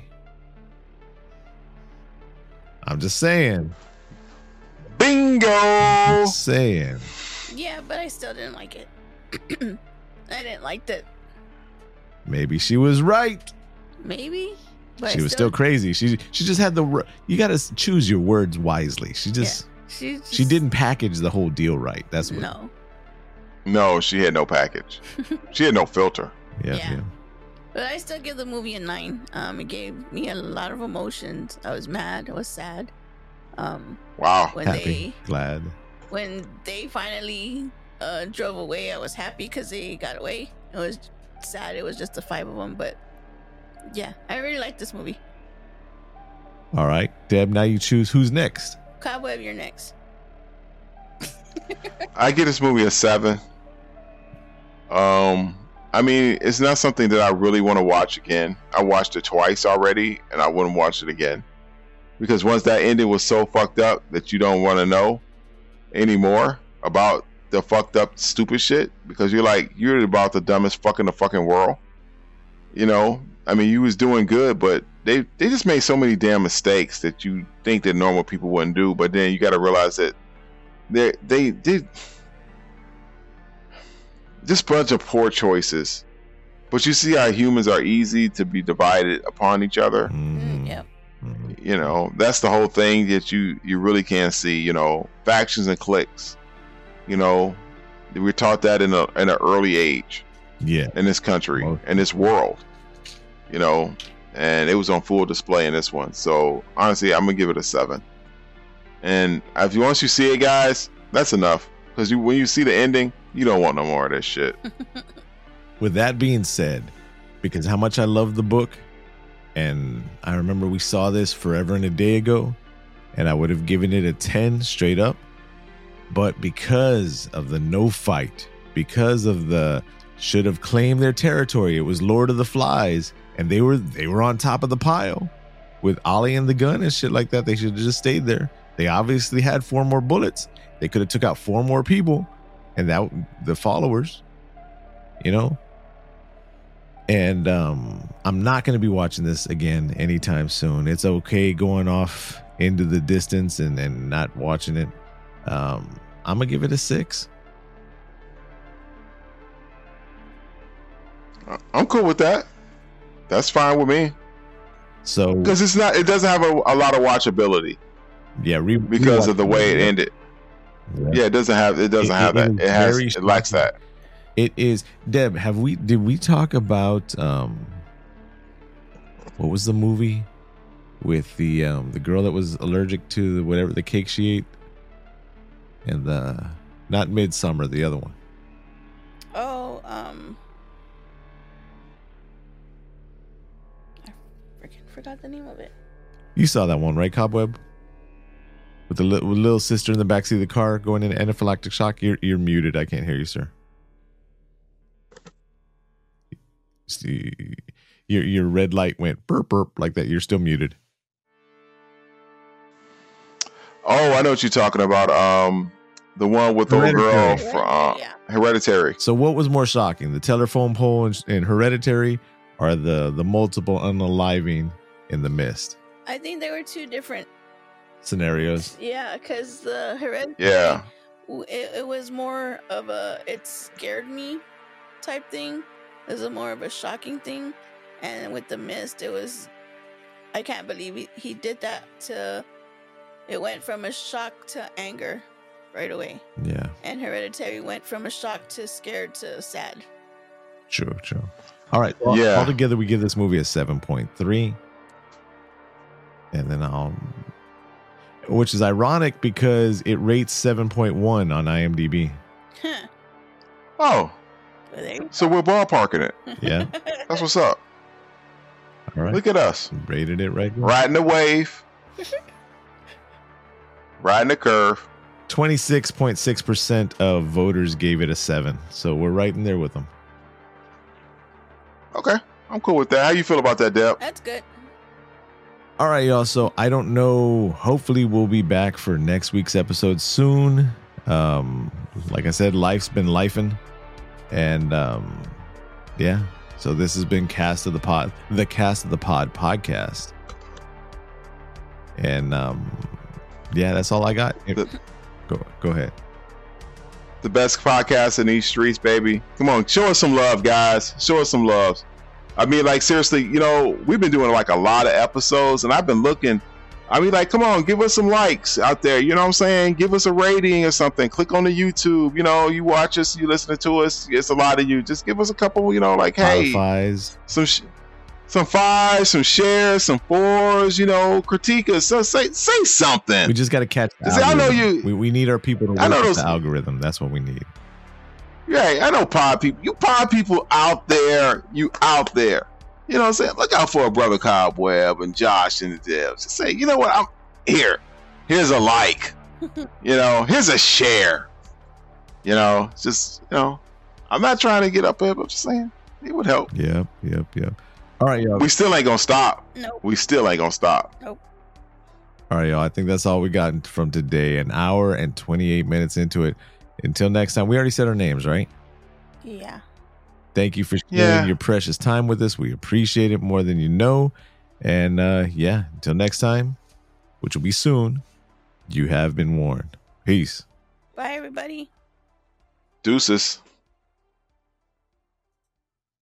I'm just saying. Bingo! Just saying. Yeah, but I still didn't like it. I didn't like that. Maybe she was right. Maybe. But She I was still crazy. She just had you got to choose your words wisely. She She didn't package the whole deal right. That's what. No. No, she had no package. She had no filter. Yeah. But I still give the movie a 9. It gave me a lot of emotions. I was mad. I was sad. Wow. When Happy, glad. when they finally drove away, I was happy because they got away. It was sad. It was just the 5 of them. But yeah, I really like this movie. All right, Deb. Now you choose who's next. Cobweb, you're next. I give this movie a 7. I mean, it's not something that I really want to watch again. I watched it twice already, and I wouldn't watch it again. Because once that ending was so fucked up that you don't want to know anymore about the fucked up stupid shit, because you're about the dumbest fuck in the fucking world. You know? I mean, you was doing good, but they just made so many damn mistakes that you think that normal people wouldn't do, but then you got to realize that they did just bunch of poor choices. But you see how humans are easy to be divided upon each other. Yep. You know, that's the whole thing that you really can't see. You know, factions and cliques. You know, we're taught that in an early age. Yeah. In this country, in this world. You know, and it was on full display in this one. So honestly, I'm gonna give it a 7. And once you see it, guys, that's enough. Because when you see the ending, you don't want no more of this shit. With that being said, because how much I love the book, and I remember we saw this forever and a day ago, and I would have given it a 10 straight up. But because of the no fight, because of the should have claimed their territory, it was Lord of the Flies, and they were on top of the pile with Ollie and the gun and shit like that. They should have just stayed there. They obviously had 4 more bullets. They could have took out 4 more people, and that the followers, you know. And I'm not going to be watching this again anytime soon. It's okay going off into the distance and not watching it. I'm going to give it a 6. I'm cool with that. That's fine with me. So because it doesn't have a lot of watchability. Yeah, because of the way it ended. Yeah, it doesn't have that. It lacks that. It is. Deb, did we talk about what was the movie with the girl that was allergic to whatever the cake she ate, and not Midsummer, the other one. Oh, I freaking forgot the name of it. You saw that one, right, Cobweb? With the little sister in the backseat of the car going into anaphylactic shock. You're muted. I can't hear you, sir. See, your red light went burp burp like that. You're still muted. Oh, I know what you're talking about. The one with the little girl from Hereditary. So what was more shocking, the telephone pole in Hereditary, or the multiple unaliving in The Mist? I think there were 2 different scenarios. Yeah, because the Hereditary, it was more of a it scared me type thing. It was more of a shocking thing. And with The Mist, it was, I can't believe he did that it went from a shock to anger right away. Yeah. And Hereditary went from a shock to scared to sad. True. All right. Well, altogether, we give this movie a 7.3. And then which is ironic because it rates 7.1 on IMDb. Oh. So we're ballparking it. Yeah. That's what's up. All right. Look at us. Rated it right now. Riding the wave. Riding the curve. 26.6% of voters gave it a 7. So we're right in there with them. Okay. I'm cool with that. How you feel about that, Deb? That's good. All right, y'all. So I don't know. Hopefully we'll be back for next week's episode soon. Like I said, life's been lifing. And yeah. So this has been the Cast of the Pod podcast. And yeah, that's all I got. Go ahead. The best podcast in these streets, baby. Come on, show us some love, guys. Show us some love. I mean, like, seriously, you know, we've been doing like a lot of episodes, and I've been looking. I mean, like, come on, give us some likes out there. You know what I'm saying? Give us a rating or something. Click on the YouTube. You know, you watch us, you listen to us. It's a lot of you. Just give us a couple, you know, like, hey, some 5s, some shares, some 4s, you know, critique us. So say something. We just got to catch the algorithm. I know you. We need our people to work with the algorithm. That's what we need. Yeah, I know pod people. You pod people out there. You out there. You know what I'm saying? Look out for a brother Cobweb and Josh and the devs. Just say, you know what? I'm here. Here's a like. You know, here's a share. You know, just, you know, I'm not trying to get up there, but I'm just saying it would help. Yep. All right, y'all. We still ain't gonna stop. Nope. We still ain't gonna stop. Nope. All right, y'all. I think that's all we got from today. An hour and 28 minutes into it. Until next time, we already said our names, right? Yeah. Thank you for sharing your precious time with us. We appreciate it more than you know. And yeah, until next time, which will be soon, you have been warned. Peace. Bye, everybody. Deuces.